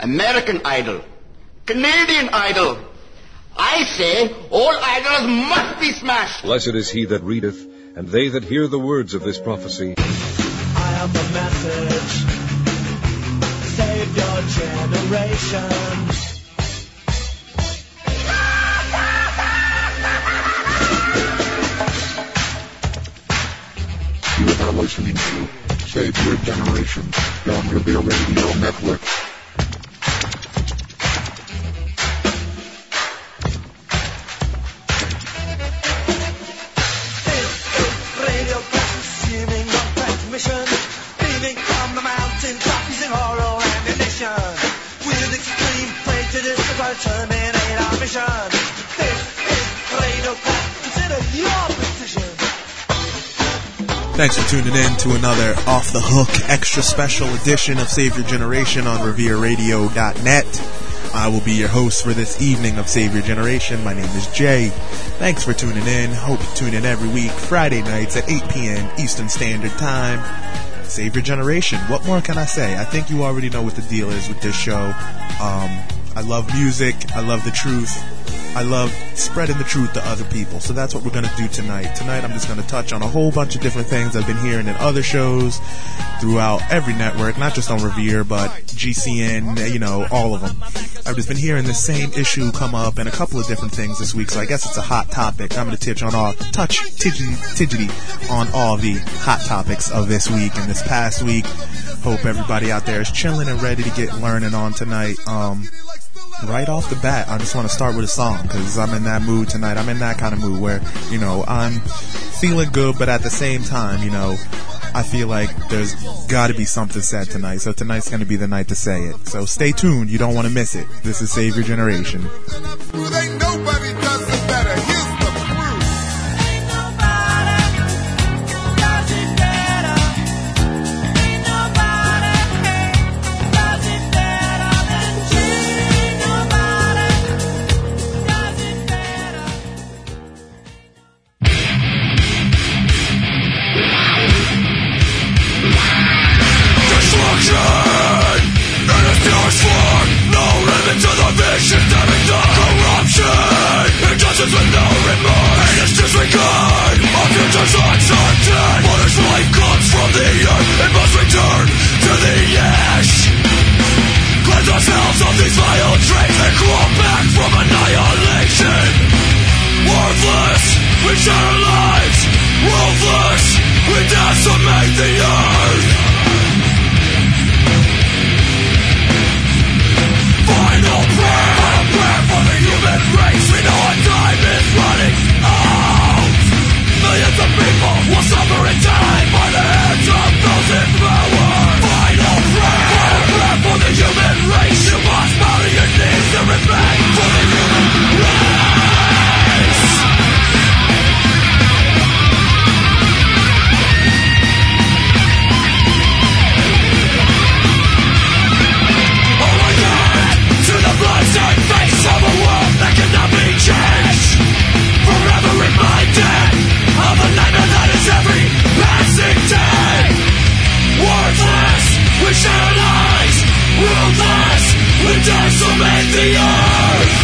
American Idol, Canadian Idol. I say all idols must be smashed. Blessed is he that readeth, and they that hear the words of this prophecy. I have the message. Save your generation. You are listening to Save Your Generation on Revere Radio Netflix. Beaming from the mountain top using oral ammunition. With extreme prejudice about terminate our mission. This is Radio Class. Consider your position. Thanks for tuning in to another Off the Hook extra special edition of Save Your Generation on RevereRadio.net. I will be your host for this evening of Save Your Generation. My name is Jay. Thanks for tuning in. Hope you tune in every week, Friday nights at 8 p.m. Eastern Standard Time. Save Your Generation. What more can I say? I think you already know what the deal is with this show. I love music. I love the truth. I love spreading the truth to other people. So that's what we're going to do tonight. Tonight I'm just going to touch on a whole bunch of different things I've been hearing in other shows throughout every network, not just on Revere, but GCN, you know, all of them. I've just been hearing the same issue come up and a couple of different things this week, so I guess it's a hot topic. I'm going to touch tiggity on all the hot topics of this week and this past week. Hope everybody out there is chilling and ready to get learning on tonight. Right off the bat, I just want to start with a song because I'm in that mood tonight. I'm in that kind of mood where, you know, I'm feeling good, but at the same time, you know, I feel like there's got to be something said tonight. So tonight's going to be the night to say it. So stay tuned. You don't want to miss it. This is Save Your Generation. Ain't nobody does it better. Here's the proof. Ain't nobody does it better. Ain't nobody does it better than you. Nobody does it better. Destruction in its purest form. No limit to the vision stemming the corruption. Injustice with no remorse. And its disregard of futures uncertain. For this life comes from the earth. It must return to the ash. Cleanse ourselves of these vile traits and claw back from annihilation. Worthless, we share our lives. Ruthless, we decimate the earth. Final prayer for the human race. We know our time is running out. Millions of people will suffer and die by the hands of those in power. Final prayer for the human race. You must bow to your knees and repent for the human race. Bloodstained face of a world that cannot be changed. Forever reminded of a nightmare that is every passing day. Worthless, we share lies. Ruthless, we decimate the earth.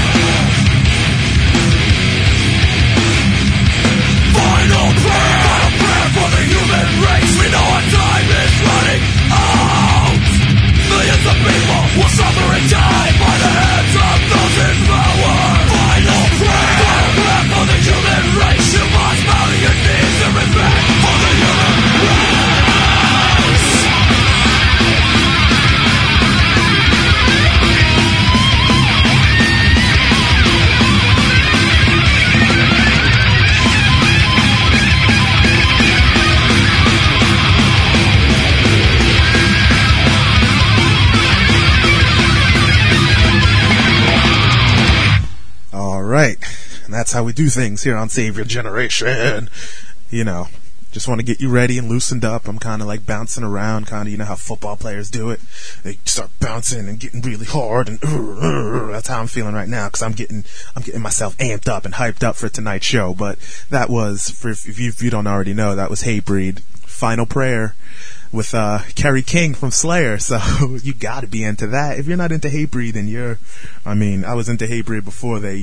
Final prayer for the human race. We know our time is running out. Millions of people will suffer and die by the hands of those in power. Final prayer for the human race. You must bow to your knees and repent for the human race. Right, and that's how we do things here on Save Your Generation. You know, just want to get you ready and loosened up. I'm kind of like bouncing around, kind of, you know how football players do it. They start bouncing and getting really hard, and that's how I'm feeling right now, because I'm getting myself amped up and hyped up for tonight's show. But that was, if you don't already know, that was Hatebreed, Final Prayer. with Kerry King from Slayer, so you gotta be into that. If you're not into Hatebreed, then I was into Hatebreed before they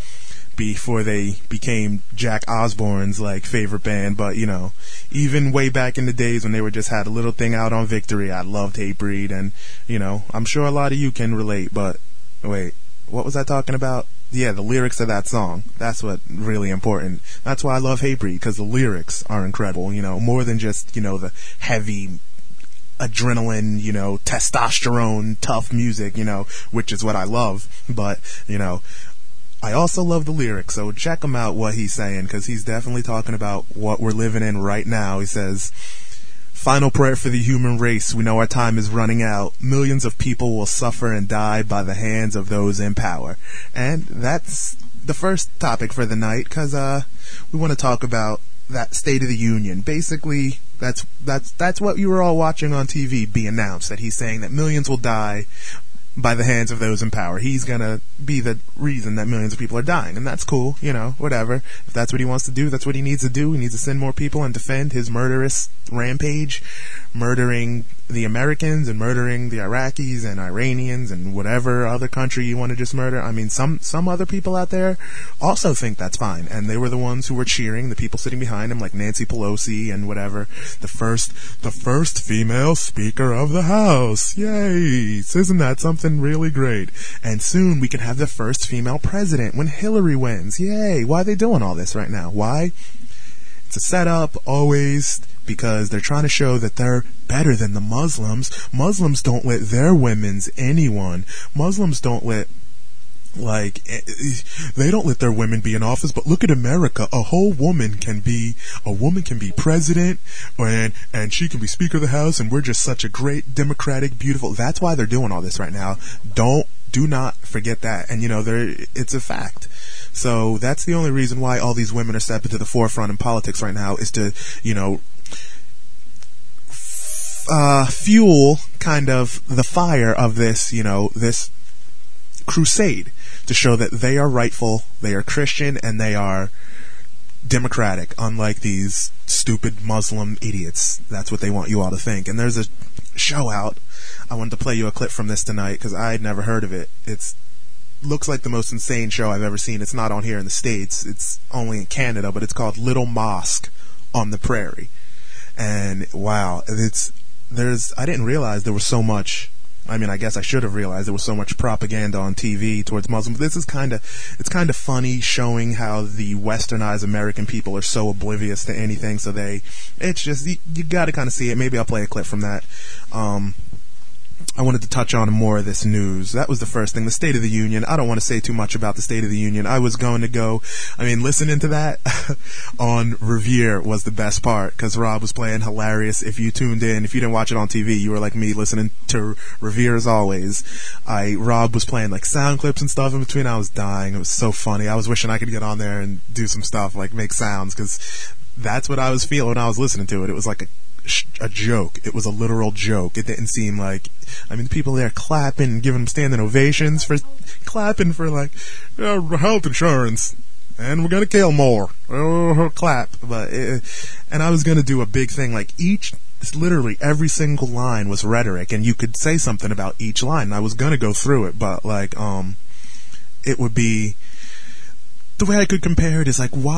became Jack Osbourne's like favorite band, but even way back in the days when they were just had a little thing out on Victory, I loved Hatebreed, and I'm sure a lot of you can relate. But wait, what was I talking about? Yeah, the lyrics of that song. That's what really important. That's why I love Hatebreed, because the lyrics are incredible. More than just the heavy adrenaline, testosterone, tough music, which is what I love. But I also love the lyrics, so check him out what he's saying, because he's definitely talking about what we're living in right now. He says, "Final prayer for the human race. We know our time is running out. Millions of people will suffer and die by the hands of those in power." And that's the first topic for the night, because we want to talk about that State of the Union. Basically, that's what you were all watching on TV be announced, that he's saying that millions will die by the hands of those in power. He's gonna be the reason that millions of people are dying, and that's cool, whatever. If that's what he wants to do, that's what he needs to do. He needs to send more people and defend his murderous rampage, murdering the Americans and murdering the Iraqis and Iranians and whatever other country you want to just murder. I mean, some other people out there also think that's fine, and they were the ones who were cheering, the people sitting behind him, like Nancy Pelosi and whatever. The first female Speaker of the House. Yay! Isn't that something really great? And soon we can have the first female president when Hillary wins. Yay! Why are they doing all this right now? Why? It's a setup, always, because they're trying to show that they're better than the Muslims. Muslims don't let their women's anyone. Muslims don't let, they don't let their women be in office, but look at America. A woman can be president, and she can be Speaker of the House, and we're just such a great, democratic, beautiful. That's why they're doing all this right now. Do not forget that. And it's a fact. So that's the only reason why all these women are stepping to the forefront in politics right now, is to, fuel kind of the fire of this, this crusade, to show that they are rightful, they are Christian, and they are democratic, unlike these stupid Muslim idiots. That's what they want you all to think. And there's a show out. I wanted to play you a clip from this tonight, because I had never heard of it. It looks like the most insane show I've ever seen. It's not on here in the States. It's only in Canada, but it's called Little Mosque on the Prairie. And wow, I didn't realize there was so much. I mean, I guess I should have realized there was so much propaganda on TV towards Muslims. This is it's kind of funny, showing how the westernized American people are so oblivious to anything. So it's just, you got to kind of see it. Maybe I'll play a clip from that. I wanted to touch on more of this news. That was the first thing, the State of the Union. I don't want to say too much about the State of the Union. I was going to listening to that on Revere was the best part, because Rob was playing hilarious. If you tuned in, if you didn't watch it on TV, you were like me, listening to Revere as always. Rob was playing like sound clips and stuff in between. I was dying. It was so funny. I was wishing I could get on there and do some stuff, like make sounds, because that's what I was feeling when I was listening to it. It was like a joke. It was a literal joke. It didn't seem like, people there clapping and giving them standing ovations for clapping for health insurance, and we're gonna kill more. Clap. And I was gonna do a big thing, literally every single line was rhetoric, and you could say something about each line, and I was gonna go through it, but it would be, the way I could compare it is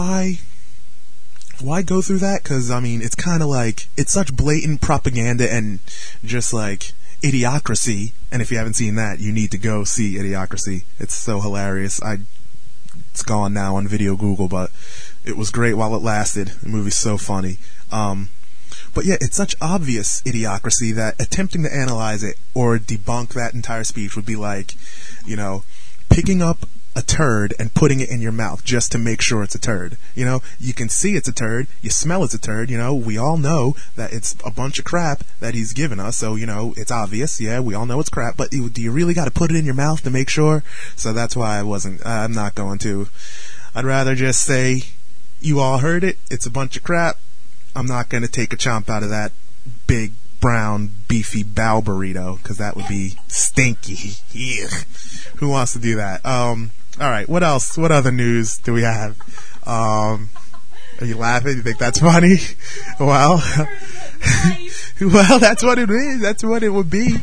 why go through that? Because, it's kind of it's such blatant propaganda and just Idiocracy. And if you haven't seen that, you need to go see Idiocracy. It's so hilarious. It's gone now on Video Google, but it was great while it lasted. The movie's so funny. But yeah, it's such obvious idiocracy that attempting to analyze it or debunk that entire speech would be picking up a turd and putting it in your mouth just to make sure it's a turd. You can see it's a turd, you smell it's a turd, we all know that it's a bunch of crap that he's given us, so, it's obvious, yeah, we all know it's crap, but do you really got to put it in your mouth to make sure? So that's why I'm not going to. I'd rather just say, you all heard it, it's a bunch of crap. I'm not going to take a chomp out of that big, brown, beefy bow burrito, because that would be stinky. Who wants to do that? Alright, what else? What other news do we have? Are you laughing? You think that's funny? Well, Well, that's what it is. That's what it would be.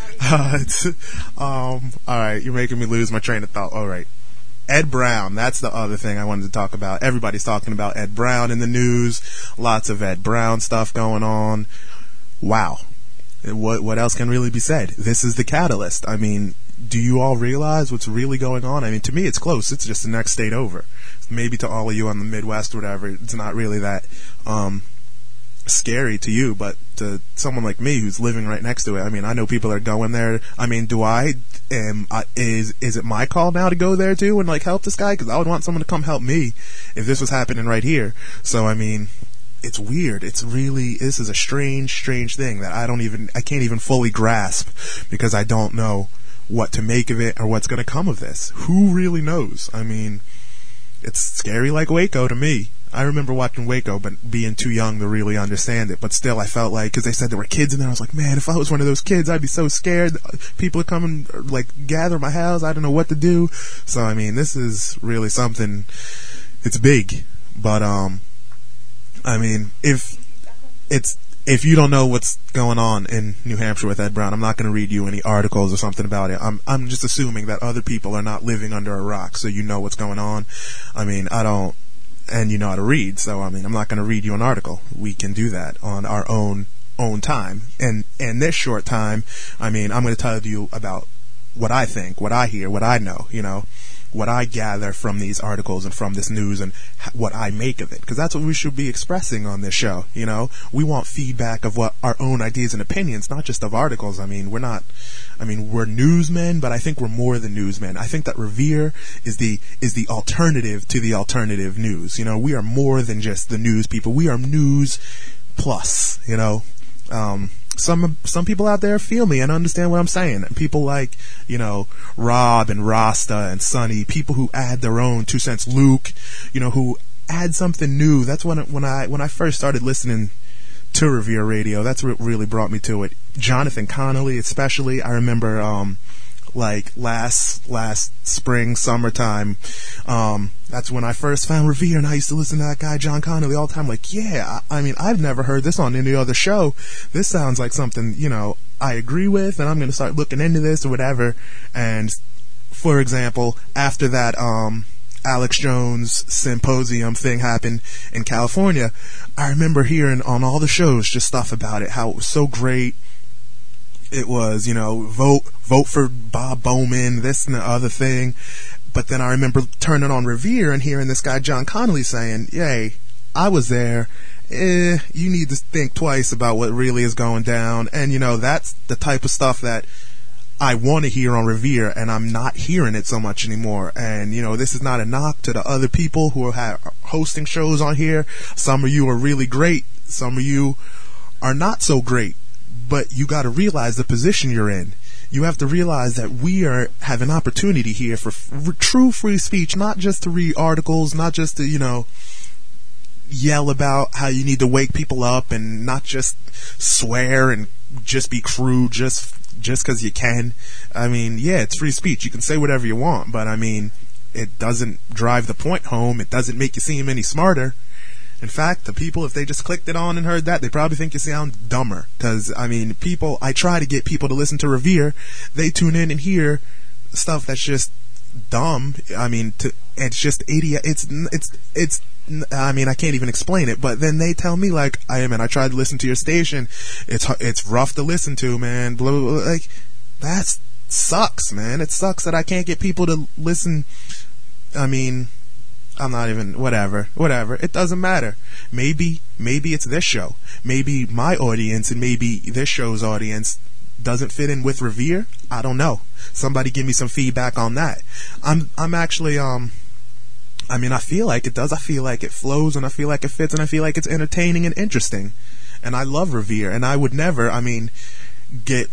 All right, you're making me lose my train of thought. All right. Ed Brown, that's the other thing I wanted to talk about. Everybody's talking about Ed Brown in the news. Lots of Ed Brown stuff going on. Wow. What else can really be said? This is the catalyst. I mean, do you all realize what's really going on? I mean, to me, it's close. It's just the next state over. Maybe to all of you on the Midwest or whatever, it's not really that scary to you, but to someone like me who's living right next to it, I mean, I know people are going there. I mean, is it my call now to go there too and like help this guy? Because I would want someone to come help me if this was happening right here. So I mean, it's weird. This is a strange thing that I can't even fully grasp, because I don't know what to make of it or what's going to come of this. Who really knows? I mean, it's scary like Waco to me. I remember watching Waco, but being too young to really understand it. But still, I felt like, because they said there were kids in there, I was like, man, if I was one of those kids, I'd be so scared. People would come and like gather my house. I don't know what to do. So I mean, this is really something. It's big, but I mean, if you don't know what's going on in New Hampshire with Ed Brown, I'm not going to read you any articles or something about it. I'm just assuming that other people are not living under a rock, so you know what's going on. I mean, I don't. And you know how to read, so I mean, I'm not going to read you an article. We can do that on our own time. And in this short time, I mean, I'm going to tell you about what I think, what I hear, what I know, you know, what I gather from these articles and from this news, and what I make of it, because that's what we should be expressing on this show. You know, we want feedback of what our own ideas and opinions, not just of articles. I mean, we're newsmen, but I think we're more than newsmen. I think that Revere is the alternative to the alternative news. You know, we are more than just the news people. We are news plus, you know. Some people out there feel me and understand what I'm saying. People like, you know, Rob and Rasta and Sonny, people who add their own 2 cents. Luke, you know, who add something new. That's when I first started listening to Revere Radio. That's what really brought me to it. Jonathan Connolly, especially. I remember, like last spring, summertime. That's when I first found Revere, and I used to listen to that guy John Connolly all the time. Like, yeah, I mean, I've never heard this on any other show. This sounds like something, you know, I agree with, and I'm going to start looking into this or whatever. And for example, after that Alex Jones symposium thing happened in California, I remember hearing on all the shows just stuff about it, how it was so great. It was, you know, vote for Bob Bowman, this and the other thing. But then I remember turning on Revere and hearing this guy John Connolly saying, yay, I was there. You need to think twice about what really is going down. And, you know, that's the type of stuff that I want to hear on Revere, and I'm not hearing it so much anymore. And, you know, this is not a knock to the other people who are hosting shows on here. Some of you are really great. Some of you are not so great. But you got to realize the position you're in. You have to realize that we have an opportunity here for true free speech, not just to read articles, not just to, you know, yell about how you need to wake people up, and not just swear and just be crude just because you can. I mean, yeah, it's free speech. You can say whatever you want, but I mean, it doesn't drive the point home. It doesn't make you seem any smarter. In fact, the people, if they just clicked it on and heard that, they probably think you sound dumber. Because, I mean, I try to get people to listen to Revere. They tune in and hear stuff that's just dumb. I mean, it's just idiot. It's, I mean, I can't even explain it. But then they tell me, like, I tried to listen to your station. It's rough to listen to, man. Blah, blah, blah. Like, that sucks, man. It sucks that I can't get people to listen. I mean, I'm not even, whatever, it doesn't matter. Maybe it's this show, maybe my audience and maybe this show's audience doesn't fit in with Revere. I don't know. Somebody give me some feedback on that. I'm actually, I mean, I feel like it does. I feel like it flows, and I feel like it fits, and I feel like it's entertaining and interesting. And I love Revere, and I would never, I mean, get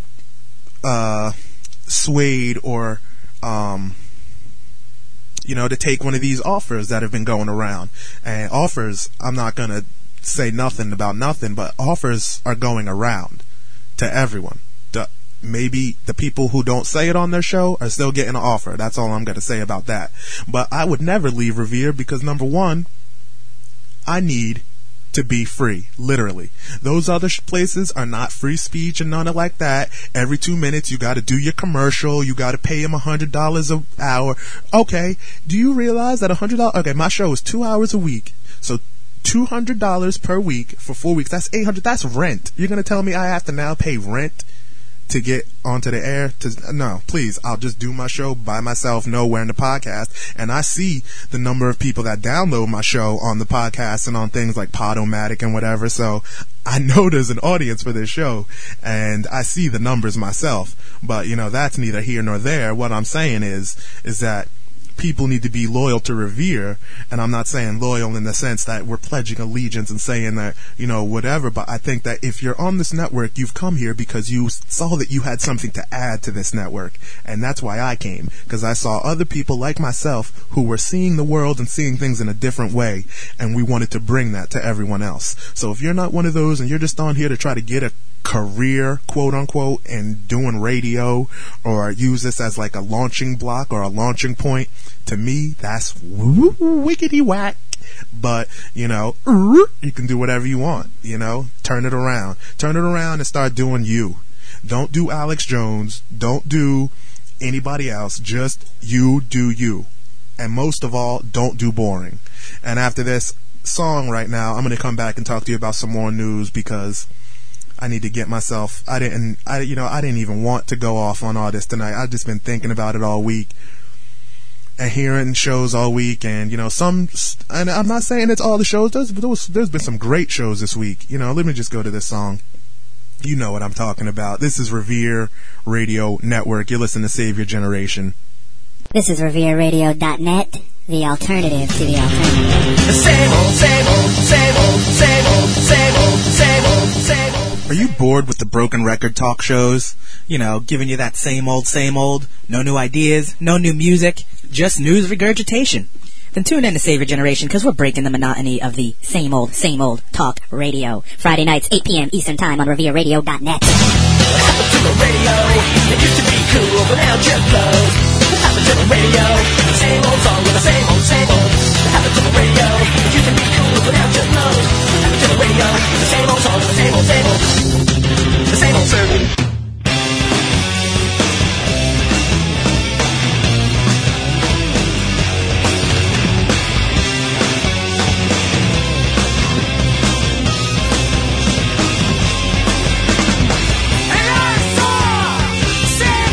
swayed or you know, to take one of these offers that have been going around. And offers, I'm not going to say nothing about nothing, but offers are going around to everyone. Maybe the people who don't say it on their show are still getting an offer. That's all I'm going to say about that. But I would never leave Revere because, number one, I need to be free, literally. Those other places are not free speech and none of like that. Every 2 minutes you got to do your commercial, you got to pay them $100 an hour. Okay, do you realize that $100? Okay, my show is 2 hours a week, so $200 per week for 4 weeks. That's $800. That's rent. You're gonna tell me I have to now pay rent to get onto the air? No, please. I'll just do my show by myself, nowhere in the podcast. And I see the number of people that download my show on the podcast and on things like Podomatic and whatever. So I know there's an audience for this show, and I see the numbers myself. But that's neither here nor there. What I'm saying is that people need to be loyal to Revere, and I'm not saying loyal in the sense that we're pledging allegiance and saying that, whatever, but I think that if you're on this network, you've come here because you saw that you had something to add to this network, and that's why I came, because I saw other people like myself who were seeing the world and seeing things in a different way, and we wanted to bring that to everyone else. So if you're not one of those and you're just on here to try to get a career, quote unquote, in doing radio, or use this as like a launching block or a launching point, to me that's wickety whack. But you can do whatever you want. Turn it around and start doing you. Don't do Alex Jones, don't do anybody else, just you do you. And most of all, don't do boring. And after this song right now, I'm going to come back and talk to you about some more news, because I need to get myself. I didn't even want to go off on all this tonight. I've just been thinking about it all week and hearing shows all week, and and I'm not saying it's all the shows. There's been some great shows this week. Let me just go to this song. You know what I'm talking about. This is Revere Radio Network. You're listening to Save Your Generation. This is RevereRadio.net, the alternative to the alternative. The same old, same old, same old, same old, same old, same old, same old. Are you bored with the broken record talk shows? Giving you that same old, no new ideas, no new music, just news regurgitation. Then tune in to Save Your Generation, because we're breaking the monotony of the same old talk radio. Friday nights, 8 p.m. Eastern Time on RevereRadio.net. What happened to the radio? It used to be cool, but now just blows. What happened to the radio? The same old song with the same old, same old. What happened to the radio? It used to be cool, but now just blows. What happened to the radio? The same old song with the same old, same old. The same old song. And I saw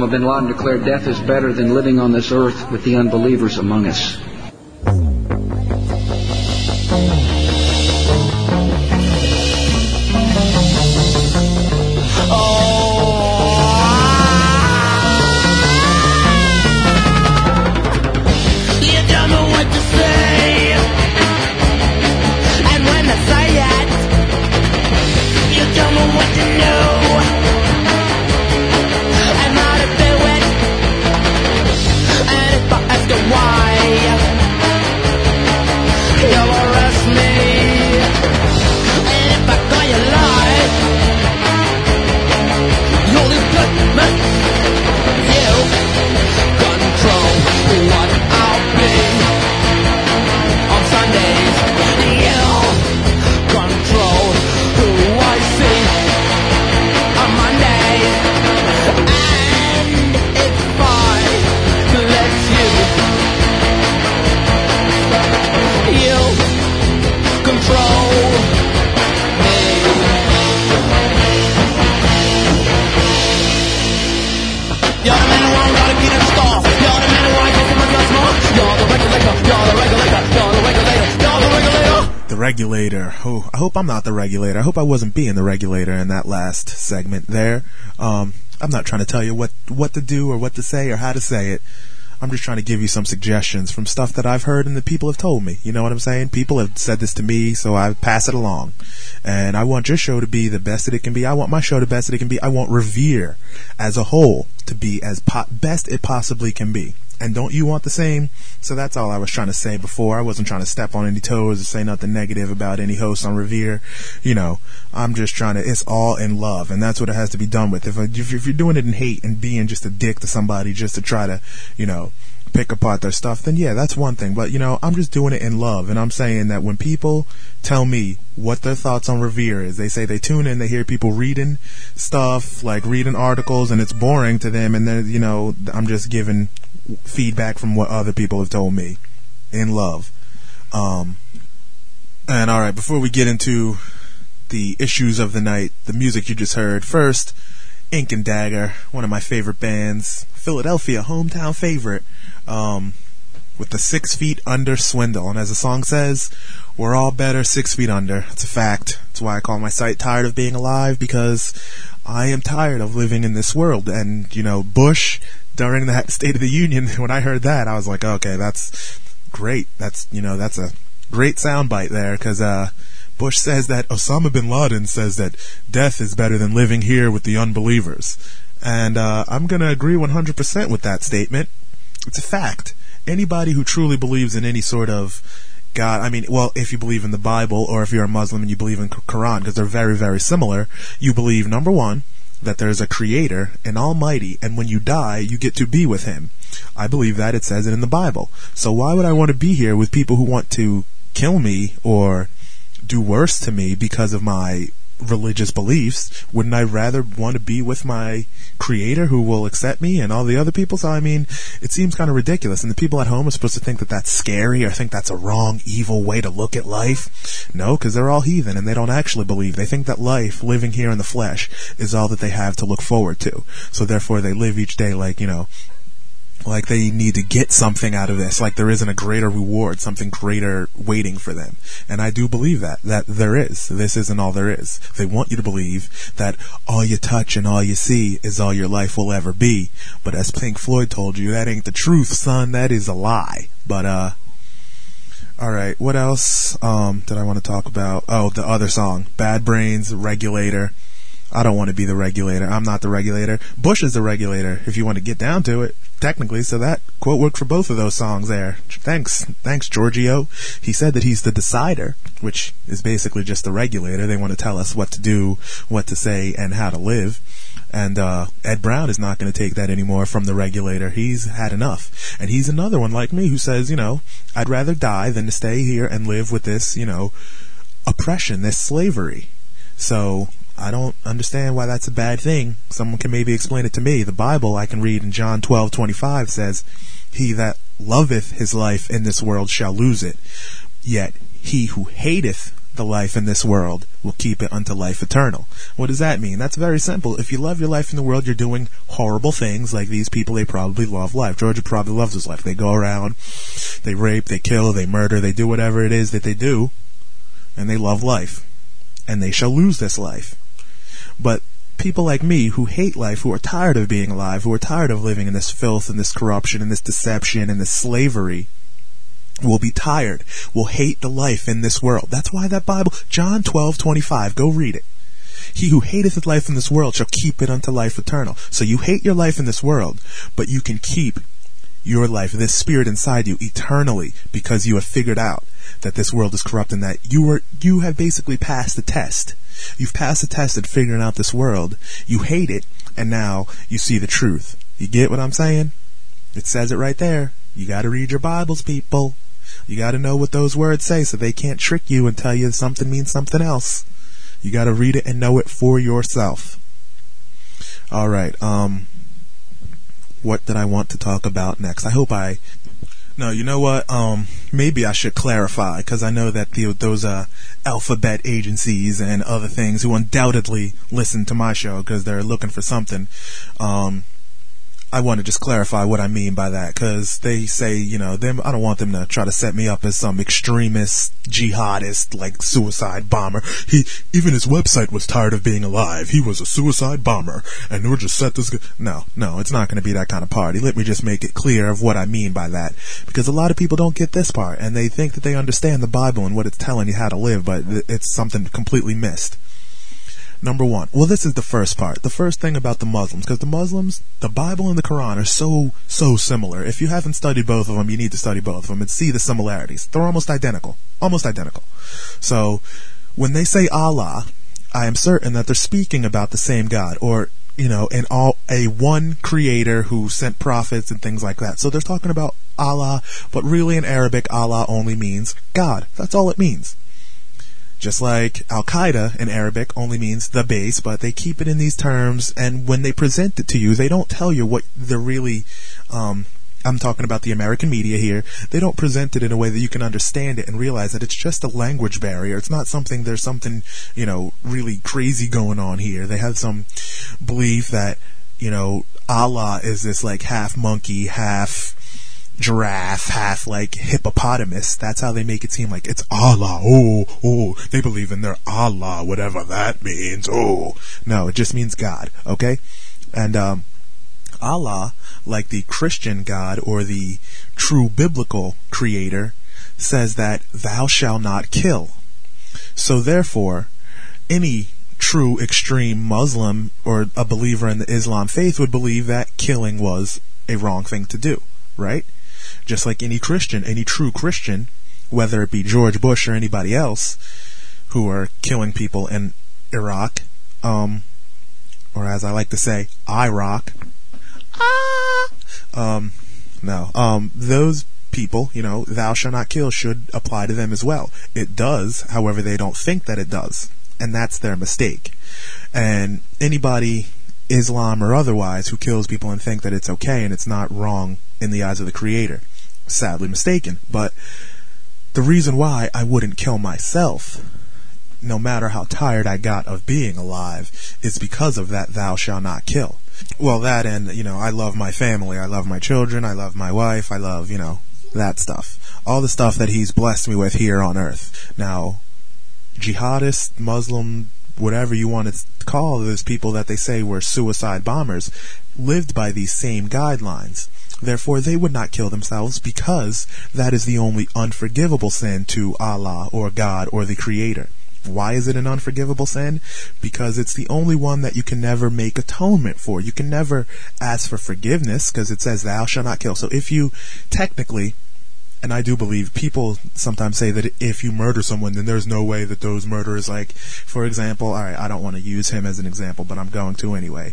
Osama bin Laden declared death is better than living on this earth with the unbelievers among us. Regulator. Oh, I hope I'm not the regulator. I hope I wasn't being the regulator in that last segment there. I'm not trying to tell you what to do or what to say or how to say it. I'm just trying to give you some suggestions from stuff that I've heard and that people have told me. You know what I'm saying? People have said this to me, so I pass it along. And I want your show to be the best that it can be. I want my show to be the best that it can be. I want Revere as a whole to be as best it possibly can be. And don't you want the same? So that's all I was trying to say before. I wasn't trying to step on any toes or say nothing negative about any host on Revere. You know, I'm just trying to, it's all in love, and that's what it has to be done with. If you're doing it in hate and being just a dick to somebody just to try to, you know, pick apart their stuff, then yeah, that's one thing. But, you know, I'm just doing it in love, and I'm saying that when people tell me what their thoughts on Revere is, they say they tune in, they hear people reading stuff, like reading articles, and it's boring to them, and then, you know, I'm just giving feedback from what other people have told me in love. And alright, before we get into the issues of the night, the music you just heard, first, Ink and Dagger, one of my favorite bands, Philadelphia, hometown favorite, with the 6 Feet Under Swindle. And as the song says, we're all better 6 feet under. It's a fact. That's why I call my site Tired of Being Alive, because I am tired of living in this world. And, you know, Bush, during the State of the Union, when I heard that, I was like, okay, that's great. That's, you know, that's a great soundbite there, because Bush says that Osama bin Laden says that death is better than living here with the unbelievers. And I'm going to agree 100% with that statement. It's a fact. Anybody who truly believes in any sort of God, I mean, well, if you believe in the Bible, or if you're a Muslim and you believe in Quran, because they're very, very similar, you believe, number one, that there's a creator, an almighty, and when you die, you get to be with him. I believe that. It says it in the Bible. So why would I want to be here with people who want to kill me or do worse to me because of my religious beliefs? Wouldn't I rather want to be with my creator who will accept me and all the other people? So I mean, it seems kind of ridiculous, and the people at home are supposed to think that that's scary or think that's a wrong, evil way to look at life. No, because they're all heathen and they don't actually believe. They think that life, living here in the flesh, is all that they have to look forward to. So therefore they live each day like, you know, like they need to get something out of this, like there isn't a greater reward, something greater waiting for them. And I do believe that there is. This isn't all there is. They want you to believe that all you touch and all you see is all your life will ever be. But as Pink Floyd told you, that ain't the truth, son. That is a lie. But, alright, what else did I want to talk about? Oh, the other song, Bad Brains, Regulator. I don't want to be the regulator. I'm not the regulator. Bush is the regulator, if you want to get down to it, technically. So that quote worked for both of those songs there. Thanks, Giorgio. He said that he's the decider, which is basically just the regulator. They want to tell us what to do, what to say, and how to live. And Ed Brown is not going to take that anymore from the regulator. He's had enough. And he's another one like me who says, you know, I'd rather die than to stay here and live with this, you know, oppression, this slavery. So I don't understand why that's a bad thing. Someone can maybe explain it to me. The Bible I can read in John 12:25 says, he that loveth his life in this world shall lose it. Yet he who hateth the life in this world will keep it unto life eternal. What does that mean? That's very simple. If you love your life in the world, you're doing horrible things like these people. They probably love life. Georgia probably loves his life. They go around, they rape, they kill, they murder, they do whatever it is that they do, and they love life. And they shall lose this life. But people like me who hate life, who are tired of being alive, who are tired of living in this filth and this corruption and this deception and this slavery, will be tired, will hate the life in this world. That's why that Bible, John 12:25, go read it. He who hateth his life in this world shall keep it unto life eternal. So you hate your life in this world, but you can keep your life, this spirit inside you, eternally, because you have figured out that this world is corrupt and that you have basically passed the test. You've passed the test at figuring out this world. You hate it, and now you see the truth. You get what I'm saying? It says it right there. You got to read your Bibles, people. You got to know what those words say so they can't trick you and tell you something means something else. You got to read it and know it for yourself. All right. What did I want to talk about next? No, you know what? Maybe I should clarify, because I know that those alphabet agencies and other things who undoubtedly listen to my show because they're looking for something. I want to just clarify what I mean by that, because they say, I don't want them to try to set me up as some extremist, jihadist, like suicide bomber. Even his website was tired of being alive. He was a suicide bomber, and we're just set this. No, it's not going to be that kind of party. Let me just make it clear of what I mean by that, because a lot of people don't get this part, and they think that they understand the Bible and what it's telling you how to live, but it's something completely missed. Number one. Well, this is the first part. The first thing about the Muslims, because the Muslims, the Bible and the Quran are so similar. If you haven't studied both of them, you need to study both of them and see the similarities. They're almost identical. So, when they say Allah, I am certain that they're speaking about the same God, or, a one creator who sent prophets and things like that. So they're talking about Allah, but really in Arabic, Allah only means God. That's all it means. Just like Al-Qaeda in Arabic only means the base, but they keep it in these terms, and when they present it to you, they don't tell you what they're really, I'm talking about the American media here, they don't present it in a way that you can understand it and realize that it's just a language barrier. It's not something, there's something, really crazy going on here. They have some belief that, Allah is this like half monkey, half giraffe, half like hippopotamus. That's how they make it seem like it's Allah. Oh, they believe in their Allah, whatever that means. Oh, no, it just means God. Okay, and Allah, like the Christian God or the true biblical creator, says that thou shalt not kill. So therefore, any true extreme Muslim or a believer in the Islam faith would believe that killing was a wrong thing to do, right? Just like any Christian, any true Christian, whether it be George Bush or anybody else who are killing people in Iraq, or as I like to say, Iraq. Those people, thou shalt not kill should apply to them as well. It does, however, they don't think that it does, and that's their mistake. And anybody, Islam or otherwise, who kills people and think that it's okay and it's not wrong in the eyes of the Creator, sadly mistaken. But the reason why I wouldn't kill myself, no matter how tired I got of being alive, is because of that thou shalt not kill. Well, that, and I love my family, I love my children, I love my wife, I love that stuff, all the stuff that He's blessed me with here on earth. Now, jihadist, Muslim, whatever you want to call those people that they say were suicide bombers, lived by these same guidelines. Therefore, they would not kill themselves, because that is the only unforgivable sin to Allah or God or the Creator. Why is it an unforgivable sin? Because it's the only one that you can never make atonement for. You can never ask for forgiveness, because it says thou shalt not kill. So if you technically, and I do believe people sometimes say that if you murder someone, then there's no way that those murderers, like, for example, alright, I don't want to use him as an example, but I'm going to anyway.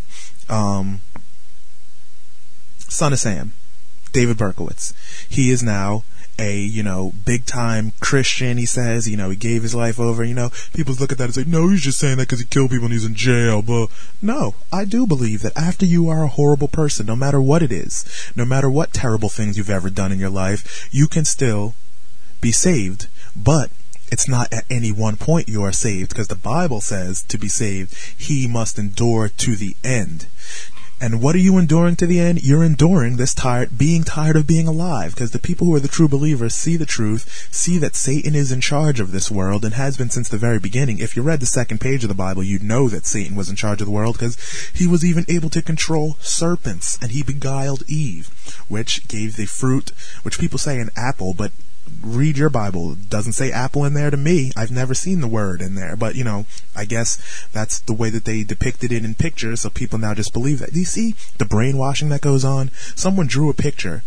Son of Sam, David Berkowitz. He is now a, big time Christian. He says, he gave his life over. People look at that and say, no, he's just saying that because he killed people and he's in jail. But no, I do believe that after you are a horrible person, no matter what it is, no matter what terrible things you've ever done in your life, you can still be saved. But it's not at any one point you are saved, because the Bible says to be saved, he must endure to the end. And what are you enduring to the end? You're enduring this being tired of being alive, because the people who are the true believers see the truth, see that Satan is in charge of this world and has been since the very beginning. If you read the second page of the Bible, you'd know that Satan was in charge of the world, because he was even able to control serpents, and he beguiled Eve, which gave the fruit, which people say an apple, but read your Bible. It doesn't say apple in there to me. I've never seen the word in there, but I guess that's the way that they depicted it in pictures, so people now just believe that. Do you see the brainwashing that goes on? Someone drew a picture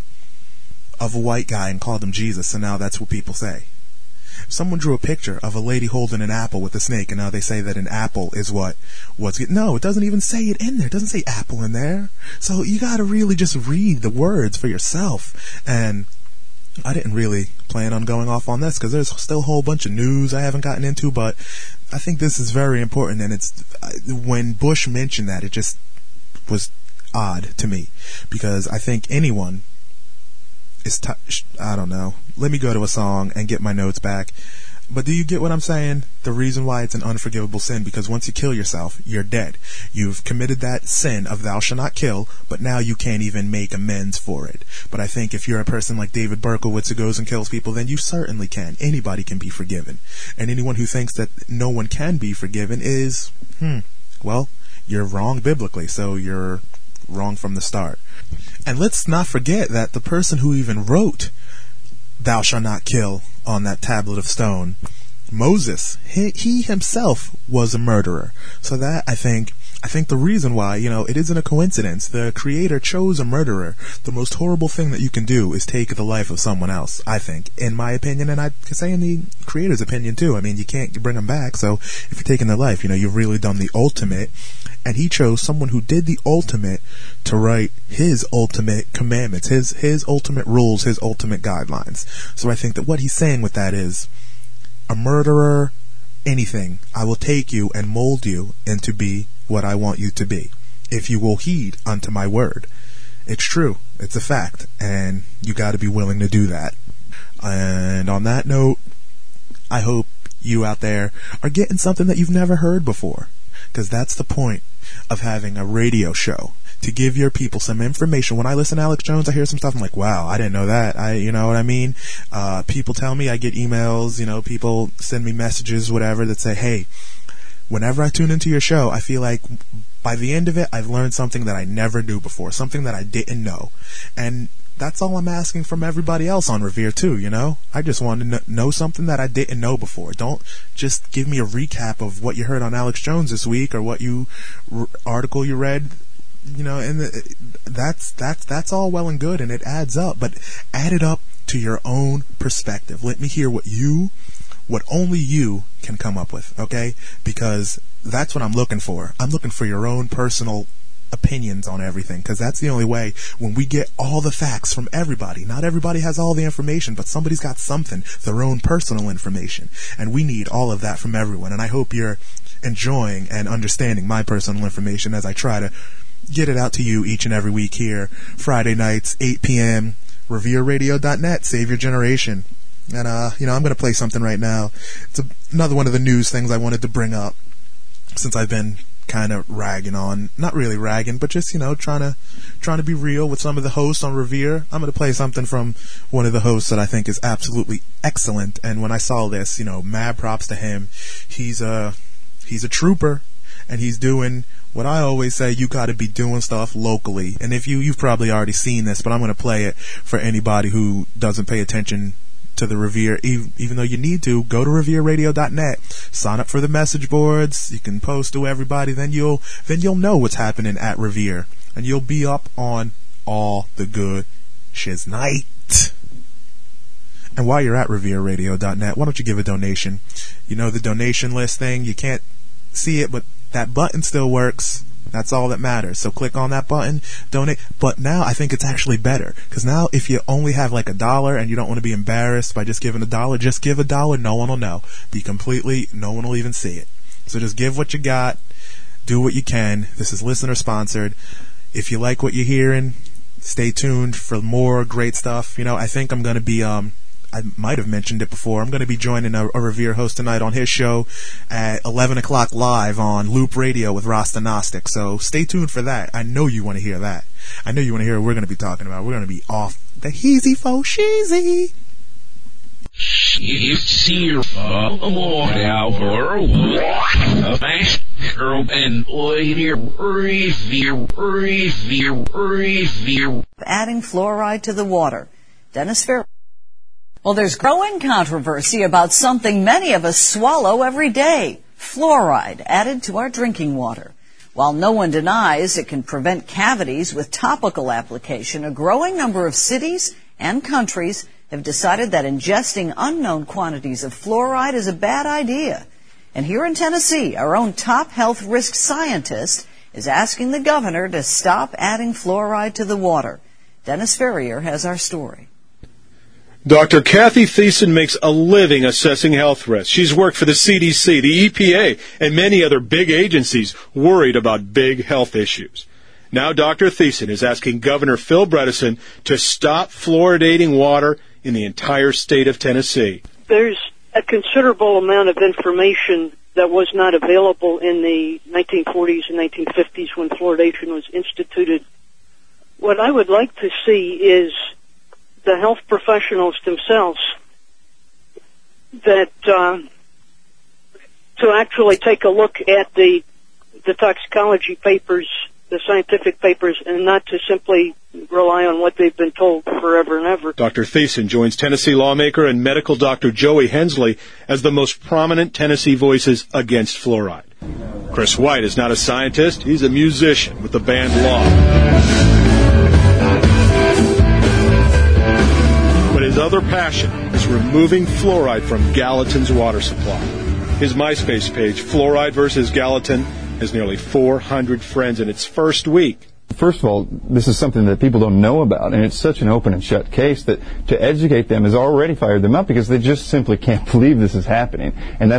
of a white guy and called him Jesus, and now that's what people say. Someone drew a picture of a lady holding an apple with a snake, and now they say that an apple is no, it doesn't even say it in there. It doesn't say apple in there. So you gotta really just read the words for yourself. And I didn't really plan on going off on this, because there's still a whole bunch of news I haven't gotten into, but I think this is very important, and it's when Bush mentioned that, it just was odd to me, because I think anyone is I don't know. Let me go to a song and get my notes back. But do you get what I'm saying? The reason why it's an unforgivable sin, because once you kill yourself, you're dead. You've committed that sin of thou shalt not kill, but now you can't even make amends for it. But I think if you're a person like David Berkowitz who goes and kills people, then you certainly can. Anybody can be forgiven. And anyone who thinks that no one can be forgiven is, well, you're wrong biblically, so you're wrong from the start. And let's not forget that the person who even wrote thou shalt not kill on that tablet of stone, Moses, he himself was a murderer. So that, I think the reason why, it isn't a coincidence. The Creator chose a murderer. The most horrible thing that you can do is take the life of someone else, I think, in my opinion, and I can say in the Creator's opinion too. I mean, you can't bring them back, so if you're taking their life, you've really done the ultimate, and he chose someone who did the ultimate to write his ultimate commandments, his ultimate rules, his ultimate guidelines. So I think that what he's saying with that is, a murderer, anything, I will take you and mold you into be what I want you to be, if you will heed unto my word. It's true. It's a fact. And you got to be willing to do that. And on that note, I hope you out there are getting something that you've never heard before. Because that's the point of having a radio show. To give your people some information. When I listen to Alex Jones, I hear some stuff, I'm like, wow, I didn't know that. You know what I mean? People tell me, I get emails, people send me messages, whatever, that say, hey, whenever I tune into your show, I feel like by the end of it, I've learned something that I never knew before, something that I didn't know. And that's all I'm asking from everybody else on Revere too, I just want to know something that I didn't know before. Don't just give me a recap of what you heard on Alex Jones this week, or what article you read, and that's all well and good, and it adds up, but add it up to your own perspective. Let me hear what only you can come up with, okay? Because that's what I'm looking for. I'm looking for your own personal opinions on everything, because that's the only way. When we get all the facts from everybody, not everybody has all the information, but somebody's got something, their own personal information, and we need all of that from everyone. And I hope you're enjoying and understanding my personal information as I try to get it out to you each and every week here, Friday nights, 8 p.m., RevereRadio.net, Save Your Generation. And, I'm going to play something right now. It's another one of the news things I wanted to bring up, since I've been kind of ragging on, not really ragging, but just, trying to be real with some of the hosts on Revere. I'm going to play something from one of the hosts that I think is absolutely excellent. And when I saw this, mad props to him. He's a trooper, and he's doing what I always say, you got to be doing stuff locally. And if you've probably already seen this, but I'm going to play it for anybody who doesn't pay attention to the Revere, even though you need to. Go to RevereRadio.net, sign up for the message boards. You can post to everybody. Then you'll know what's happening at Revere, and you'll be up on all the good shiznite. And while you're at RevereRadio.net, why don't you give a donation? The donation list thing, you can't see it, but that button still works. That's all that matters. So click on that button, donate. But now I think it's actually better, because now if you only have like $1 and you don't want to be embarrassed by just giving $1, just give $1. No one will know. No one will even see it. So just give what you got. Do what you can. This is listener sponsored. If you like what you're hearing, stay tuned for more great stuff. I think I'm going to be I might have mentioned it before. I'm going to be joining a Revere host tonight on his show at 11 o'clock live on Loop Radio with Rasta Gnostic. So stay tuned for that. I know you want to hear that. I know you want to hear what we're going to be talking about. We're going to be off the heezy fo sheezy. Adding fluoride to the water. Dennis Ferrier. Well, there's growing controversy about something many of us swallow every day. Fluoride added to our drinking water. While no one denies it can prevent cavities with topical application, a growing number of cities and countries have decided that ingesting unknown quantities of fluoride is a bad idea. And here in Tennessee, our own top health risk scientist is asking the governor to stop adding fluoride to the water. Dennis Ferrier has our story. Dr. Kathy Thiessen makes a living assessing health risks. She's worked for the CDC, the EPA, and many other big agencies worried about big health issues. Now Dr. Thiessen is asking Governor Phil Bredesen to stop fluoridating water in the entire state of Tennessee. There's a considerable amount of information that was not available in the 1940s and 1950s when fluoridation was instituted. What I would like to see is the health professionals themselves that to actually take a look at the toxicology papers, the scientific papers, and not to simply rely on what they've been told forever and ever. Dr. Thiessen joins Tennessee lawmaker and medical doctor Joey Hensley as the most prominent Tennessee voices against fluoride. Chris White is not a scientist, he's a musician with the band Law. But his other passion is removing fluoride from Gallatin's water supply. His MySpace page, Fluoride versus Gallatin, has nearly 400 friends in its first week. First of all, this is something that people don't know about, and it's such an open and shut case that to educate them has already fired them up because they just simply can't believe this is happening. And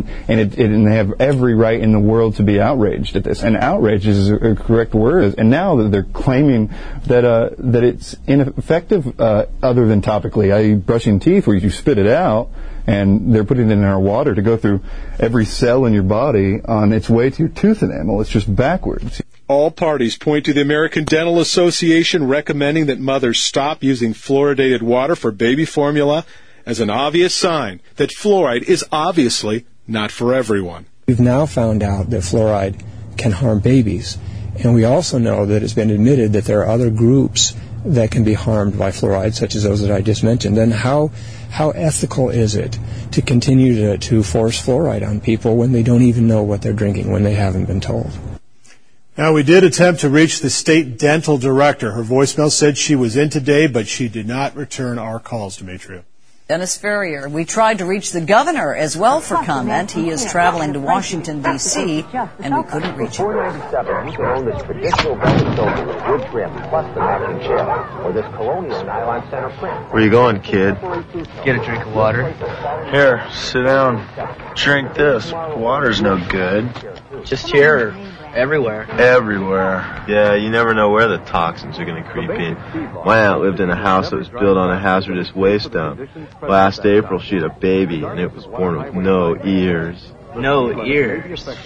they have every right in the world to be outraged at this. And outrage is a correct word. And now that they're claiming that it's ineffective other than topically, i.e. brushing teeth where you spit it out, and they're putting it in our water to go through every cell in your body on its way to your tooth enamel. It's just backwards. All parties point to the American Dental Association recommending that mothers stop using fluoridated water for baby formula as an obvious sign that fluoride is obviously not for everyone. We've now found out that fluoride can harm babies, and we also know that it's been admitted that there are other groups that can be harmed by fluoride, such as those that I just mentioned. Then how ethical is it to continue to force fluoride on people when they don't even know what they're drinking, when they haven't been told? Now, we did attempt to reach the state dental director. Her voicemail said she was in today, but she did not return our calls, Demetria. Dennis Ferrier. We tried to reach the governor as well for comment. He is traveling to Washington, D.C., and we couldn't reach him. $4.97, you can own this traditional velvet sofa with wood trim, plus the matching chair, or this colonial nylon center print. Where you going, kid? Get a drink of water. Here, sit down. Drink this. Water's no good. Just here or everywhere? Everywhere. Yeah, you never know where the toxins are going to creep in. My aunt lived in a house that was built on a hazardous waste dump. Last April, she had a baby, and it was born with no ears. No ears? Fuck.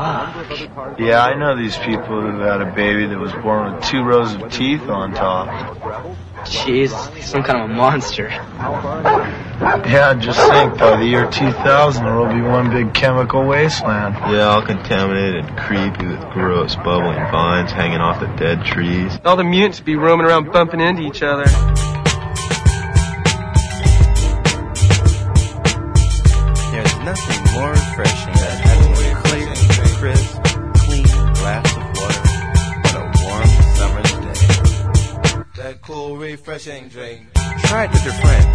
Yeah, I know these people who had a baby that was born with 2 rows of teeth on top. Jeez, some kind of a monster. Yeah, just think, by the year 2000, there will be one big chemical wasteland. Yeah, all contaminated and creepy with gross bubbling vines hanging off the dead trees. All the mutants be roaming around bumping into each other. There's nothing more refreshing than having a clear, crisp, clean glass of water on a warm summer's day. That cool, refreshing drink. Try it with your friends.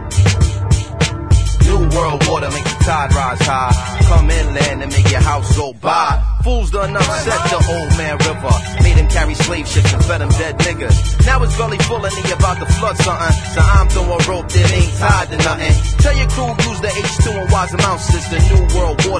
New world water make the tide rise high. Come inland and make your house go by. Fools done upset the old man river. Made him carry slave ships and fed him dead niggas. Now his belly full and he about to flood something. So I'm throwing a rope that ain't tied to nothing. Tell your crew use the H2 and wise amounts. It's the new world water. And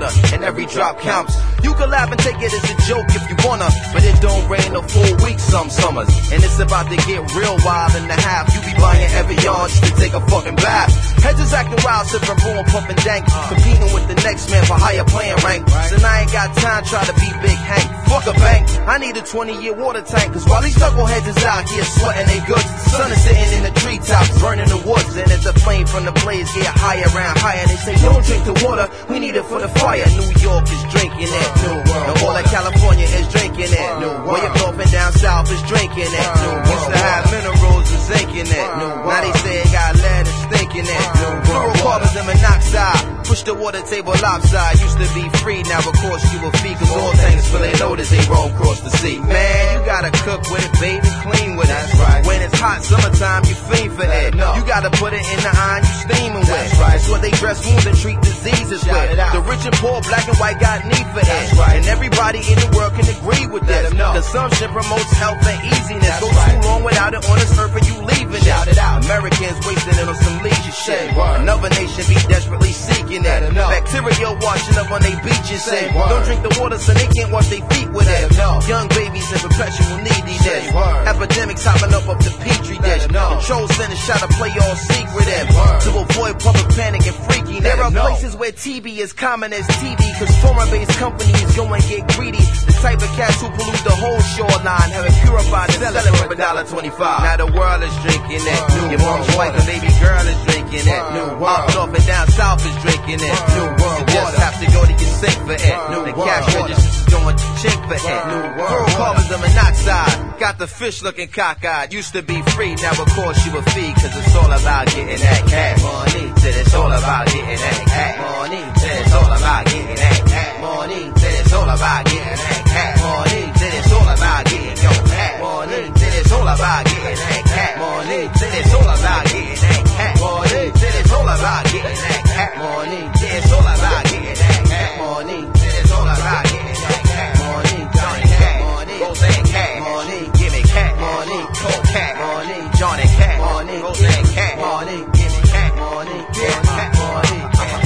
every drop counts. You can laugh and take it as a joke if you wanna, but it don't rain a full week some summers. And it's about to get real wild in the half. You be buying every yard just to take a fucking bath. Heads is acting wild, sipping broom, pumping dank, competing with the next man for higher playing rank. So I ain't got time try to be Big Hank. Fuck a bank, I need a 20-year water tank. Cause while these knuckleheads is out here sweating they goods, the sun is sitting in the treetops, burning the woods. And as the flame from the blaze get higher and higher, they say don't drink the water, we need it for the fire. New York is drinking it, New World. And all of California is drinking it, New World. Way up north and down south is drinking it, New World. Used to have minerals and zinc in it, New World. Now they say it got lead and stinking it, New World. Fluorocarbons and monoxide, push the water table lopside. Used to be free, now of course you will feed. Cause all things for they know that they roll across the sea. Man, you gotta cook with it, baby, clean with it. That's right. When it's hot summertime, you fiend for it. You gotta put it in the iron, you steaming with. That's right. It's what they dress wounds and treat diseases with. The rich and poor, black and white got need for it. Right. And everybody in the world can agree with this. Consumption promotes health and easiness. Go too long without it on this earth and you leaving it. Americans wasting it on some leisure shit. Another nation be desperately seeking it. Bacteria washing up on they beaches. Say, don't drink the water so they can't wash their feet with it. Young babies in perpetual neediness. Epidemics hopping up the petri dish. Control centers try to play all secret to avoid public panic and freakiness. There are places where TB is common as TD, cause foreign-based companies go and get greedy. The type of cats who pollute the whole shoreline, have it purified and sell it for $1.25. Now the world is drinking it. Your mom's wife and baby girl is drinking it. Up north and down south is drinking it. New world you just have to go to your sink for it. The cash registers is going to chink for it. Fluorocarbons and monoxide, got the fish looking cockeyed. Used to be free, now of course you a fee. Cause it's all about getting that cash money. Said it's all about getting that cash money. Said it's all about getting that cash money. Said it's all about getting that cash money. Said it's all about getting your cash money. Said it's all about getting that cash money. Said it's all about getting that cash money. Said it's all about getting that cash money. Said it's all about getting that cash money. Said it's all about getting that cash money. Johnny cash money. Roseanne cash money. Give me cash money. Cold cash money. Johnny cash money. Roseanne cash money. Give me cash money. Give me cash money.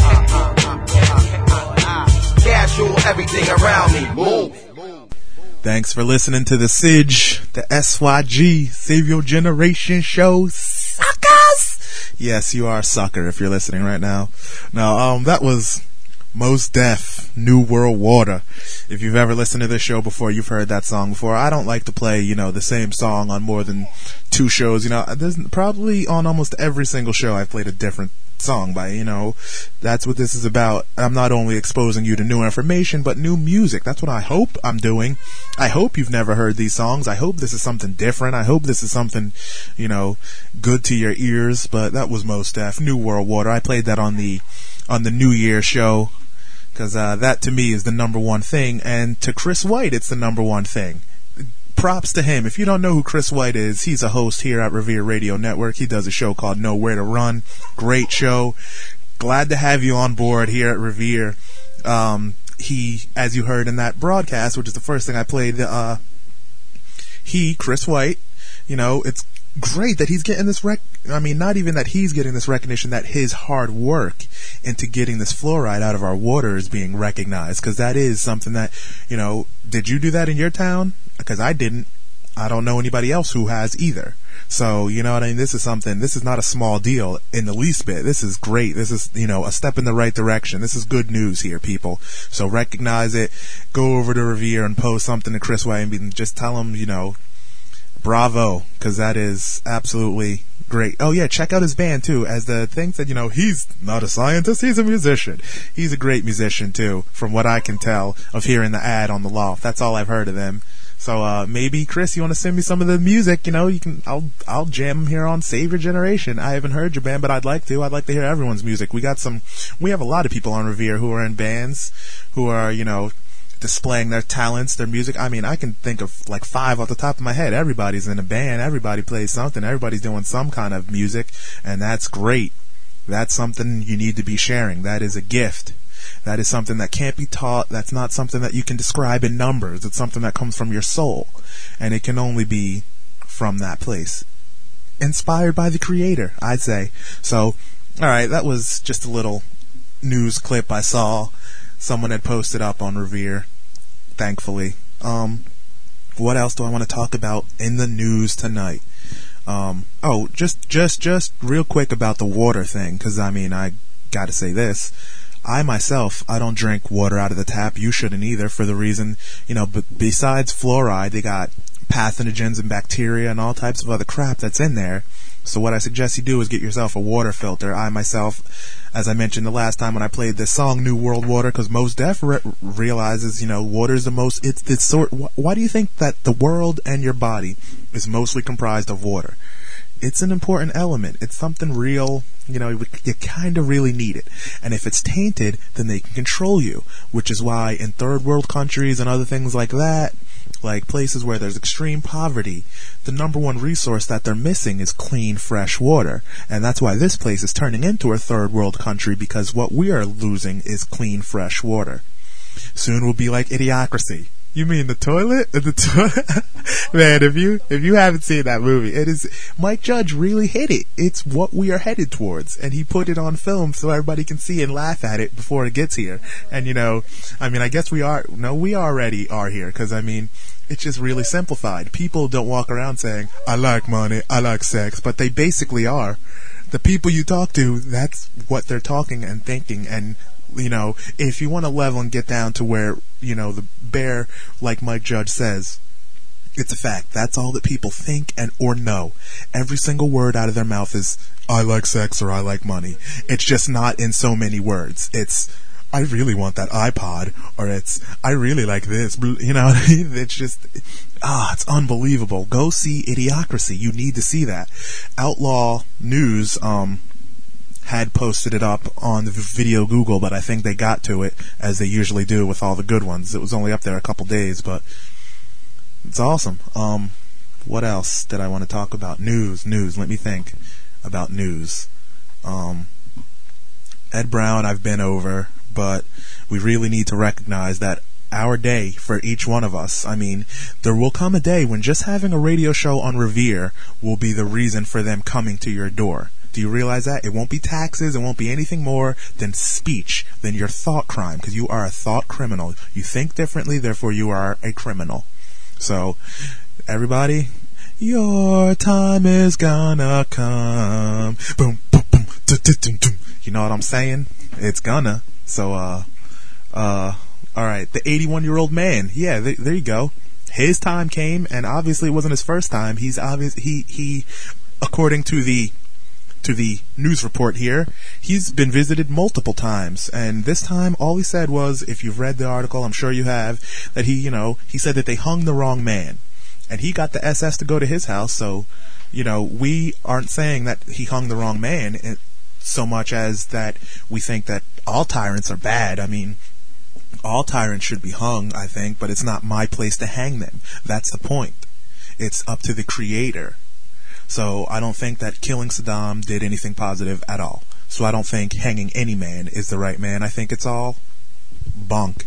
Cash rule everything around me. Move. Thanks for listening to the SIG, the SYG, Save Your Generation show. Suckers! Yes, you are a sucker if you're listening right now. Now, that was Mos Def, New World Water. If you've ever listened to this show before, you've heard that song before. I don't like to play, the same song on more than 2 shows. There's probably on almost every single show I've played a different song by, that's what this is about. I'm not only exposing you to new information, but new music. That's what I hope I'm doing. I hope you've never heard these songs. I hope this is something different. I hope this is something, good to your ears. But that was Mos Def, New World Water. I played that on the New Year show, because that to me is the number one thing, and to Chris White, it's the number one thing. Props to him. If you don't know who Chris White is, he's a host here at Revere Radio Network. He does a show called Nowhere to Run. Great show. Glad to have you on board here at Revere. He, as you heard in that broadcast, which is the first thing I played, Chris White, it's great that he's getting this not even that he's getting this recognition, that his hard work into getting this fluoride out of our water is being recognized, because that is something that, did you do that in your town? Because I didn't. I don't know anybody else who has either. So, you know what I mean? This is not a small deal in the least bit. This is great. This is, a step in the right direction. This is good news here, people. So recognize it. Go over to Revere and post something to Chris White and just tell him, bravo, because that is absolutely great. Oh yeah, check out his band too. As the thing said, he's not a scientist, he's a musician. He's a great musician too, from what I can tell of hearing the ad on the Loft. That's all I've heard of them. So maybe Chris, you want to send me some of the music? I'll jam them here on Save Your Generation. I haven't heard your band, but I'd like to. I'd like to hear everyone's music. We have a lot of people on Revere who are in bands, who are displaying their talents, their music. I can think of like 5 off the top of my head. Everybody's in a band. Everybody plays something. Everybody's doing some kind of music, and that's great. That's something you need to be sharing. That is a gift. That is something that can't be taught. That's not something that you can describe in numbers. It's something that comes from your soul, and it can only be from that place. Inspired by the Creator, I'd say. So, alright, that was just a little news clip I saw. someone had posted up on Revere, thankfully. What else do I want to talk about in the news tonight? Just real quick about the water thing, because I gotta say this. I myself, I don't drink water out of the tap. You shouldn't either, for the reason, but besides fluoride, they got pathogens and bacteria and all types of other crap that's in there. So what I suggest you do is get yourself a water filter. I myself, as I mentioned the last time when I played this song, New World Water, because Mos Def realizes, water's the most, why do you think that the world and your body is mostly comprised of water? It's an important element. It's something real, you kind of really need it. And if it's tainted, then they can control you, which is why in third world countries and other things like that, like places where there's extreme poverty, the number one resource that they're missing is clean, fresh water. And that's why this place is turning into a third world country, because what we are losing is clean, fresh water. Soon we'll be like Idiocracy. You mean the toilet? Man, if you haven't seen that movie, it is, Mike Judge really hit it. It's what we are headed towards, and he put it on film so everybody can see and laugh at it before it gets here. And I guess we already are here, because it's just really simplified. People don't walk around saying, I like money, I like sex, but they basically are. The people you talk to, that's what they're talking and thinking. And if you want to level and get down to where, the bare, like Mike Judge says, it's a fact. That's all that people think and or know. Every single word out of their mouth is, I like sex or I like money. It's just not in so many words. It's, I really want that iPod, or it's, I really like this. It's just, it's unbelievable. Go see Idiocracy. You need to see that. Outlaw News, had posted it up on the Video Google, but I think they got to it, as they usually do with all the good ones. It was only up there a couple days, but it's awesome. What else did I want to talk about? News. Let me think about news. Ed Brown, I've been over, but we really need to recognize that our day for each one of us, there will come a day when just having a radio show on Revere will be the reason for them coming to your door. Do you realize that? It won't be taxes, it won't be anything more than speech, than your thought crime, because you are a thought criminal. You think differently, therefore you are a criminal. So, everybody, your time is gonna come. Boom, boom, boom, dum. You know what I'm saying? It's gonna. So, alright, the 81-year-old man. Yeah, there you go. His time came, and obviously it wasn't his first time. He according to the news report here, he's been visited multiple times, and this time all he said was, if you've read the article, I'm sure you have, that he said that they hung the wrong man, and he got the SS to go to his house. So we aren't saying that he hung the wrong man so much as that we think that all tyrants are bad. All tyrants should be hung, I think, but it's not my place to hang them. That's the point. It's up to the Creator. So I don't think that killing Saddam did anything positive at all. So I don't think hanging any man is the right man. I think it's all bunk.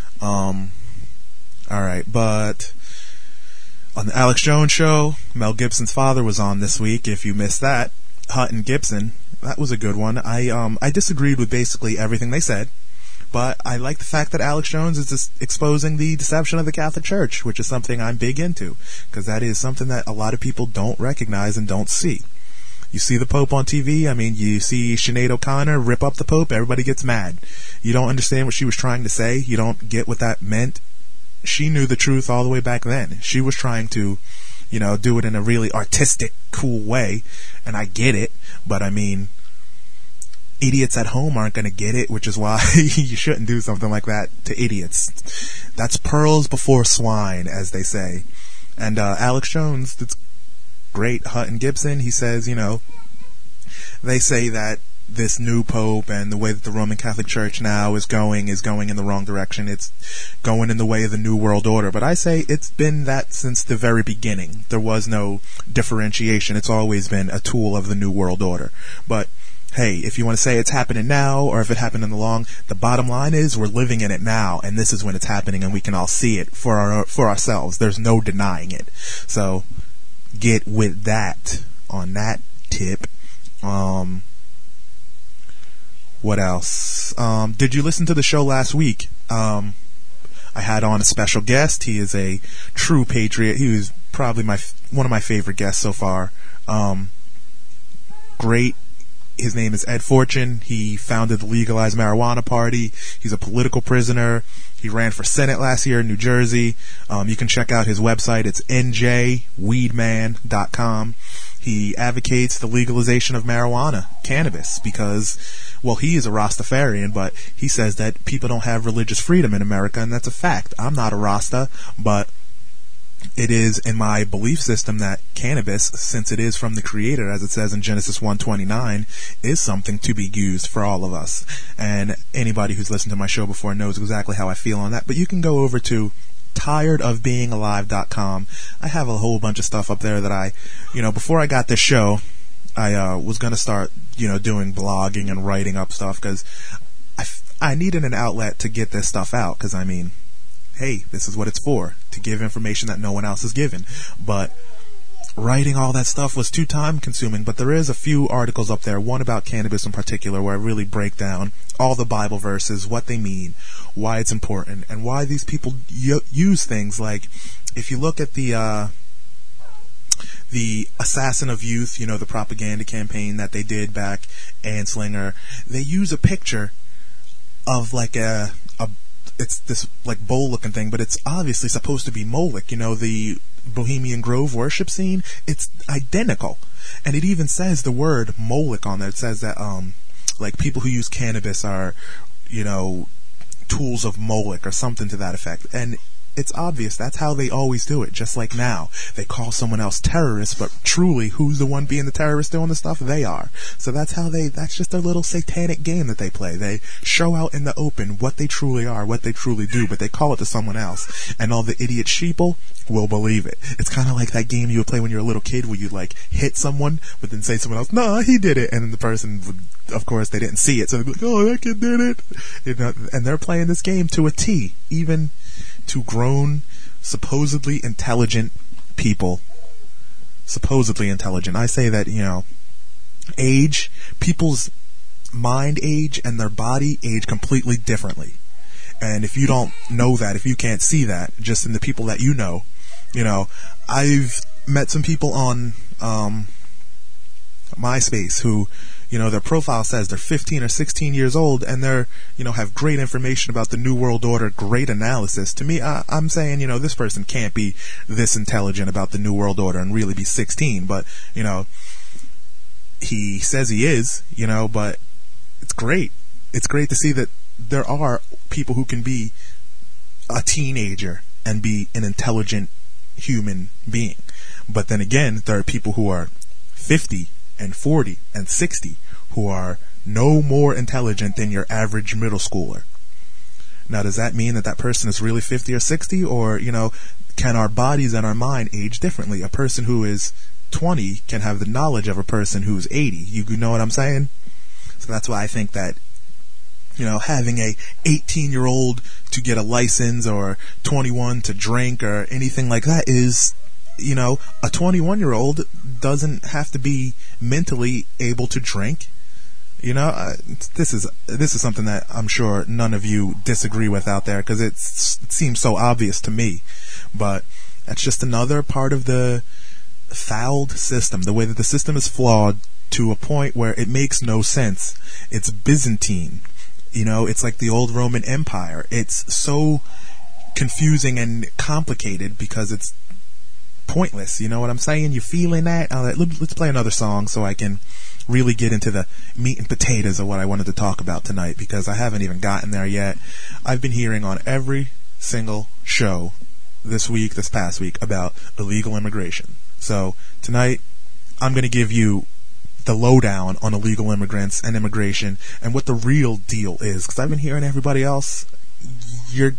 Alright, but on the Alex Jones show, Mel Gibson's father was on this week. If you missed that, Hutton Gibson, that was a good one. I disagreed with basically everything they said, but I like the fact that Alex Jones is just exposing the deception of the Catholic Church, which is something I'm big into, because that is something that a lot of people don't recognize and don't see. You see the Pope on TV, you see Sinead O'Connor rip up the Pope, everybody gets mad. You don't understand what she was trying to say, you don't get what that meant. She knew the truth all the way back then. She was trying to, do it in a really artistic, cool way, and I get it, but idiots at home aren't going to get it, which is why you shouldn't do something like that to idiots. That's pearls before swine, as they say. And Alex Jones, that's great. Hutton Gibson, he says, they say that this new pope and the way that the Roman Catholic Church now is going in the wrong direction. It's going in the way of the New World Order. But I say it's been that since the very beginning. There was no differentiation. It's always been a tool of the New World Order. But hey, if you want to say it's happening now, or if it happened in the bottom line is we're living in it now, and this is when it's happening, and we can all see it for ourselves. There's no denying it. So get with that on that tip. What else? Did you listen to the show last week? I had on a special guest. He is a true patriot. He was probably one of my favorite guests so far. Great. His name is Ed Fortune. He founded the Legalized Marijuana Party. He's a political prisoner. He ran for Senate last year in New Jersey. You can check out his website. It's njweedman.com. He advocates the legalization of marijuana, cannabis, because, well, he is a Rastafarian, but he says that people don't have religious freedom in America, and that's a fact. I'm not a Rasta, but it is in my belief system that cannabis, since it is from the Creator, as it says in Genesis 1:29, is something to be used for all of us. And anybody who's listened to my show before knows exactly how I feel on that. But you can go over to tiredofbeingalive.com. I have a whole bunch of stuff up there that before I got this show, I was going to start, doing blogging and writing up stuff, because I needed an outlet to get this stuff out, because, hey, this is what it's for, to give information that no one else is given. But writing all that stuff was too time consuming. But there is a few articles up there, one about cannabis in particular, where I really break down all the Bible verses, what they mean, why it's important, and why these people use things like, if you look at the Assassin of Youth, the propaganda campaign that they did back, Anslinger, they use a picture of like it's this like bowl looking thing, but it's obviously supposed to be Moloch, the Bohemian Grove worship scene. It's identical, and it even says the word Moloch on there. It says that like people who use cannabis are tools of Moloch or something to that effect. And it's obvious that's how they always do it. Just like now, they call someone else terrorist, but truly, who's the one being the terrorist doing the stuff? They are. So that's just their little satanic game that they play. They show out in the open what they truly are, what they truly do, but they call it to someone else. And all the idiot sheeple will believe it. It's kind of like that game you would play when you're a little kid where you like hit someone, but then say someone else, no, he did it. And then the person would, of course, they didn't see it. So they'd be like, oh, that kid did it. And they're playing this game to a T, even to grown, supposedly intelligent people. Supposedly intelligent. I say that, age, people's mind age and their body age completely differently. And if you don't know that, if you can't see that, just in the people that I've met some people on MySpace who, their profile says they're 15 or 16 years old, and they're, have great information about the New World Order, great analysis. To me, I'm saying, this person can't be this intelligent about the New World Order and really be 16, but, he says he is, but it's great. It's great to see that there are people who can be a teenager and be an intelligent human being. But then again, there are people who are 50 and 40 and 60 who are no more intelligent than your average middle schooler. Now, does that mean that person is really 50 or 60? Or, can our bodies and our mind age differently? A person who is 20 can have the knowledge of a person who's 80. You know what I'm saying? So that's why I think that, having a 18-year-old to get a license or 21 to drink or anything like that is, a 21-year-old doesn't have to be mentally able to drink. This is something that I'm sure none of you disagree with out there, because it seems so obvious to me. But that's just another part of the fouled system, the way that the system is flawed to a point where it makes no sense. It's Byzantine. It's like the old Roman Empire. It's so confusing and complicated because it's pointless. You know what I'm saying? You feeling that? Let's play another song so I can really get into the meat and potatoes of what I wanted to talk about tonight, because I haven't even gotten there yet. I've been hearing on every single show this past week, about illegal immigration. So tonight, I'm going to give you the lowdown on illegal immigrants and immigration and what the real deal is, because I've been hearing everybody else. You're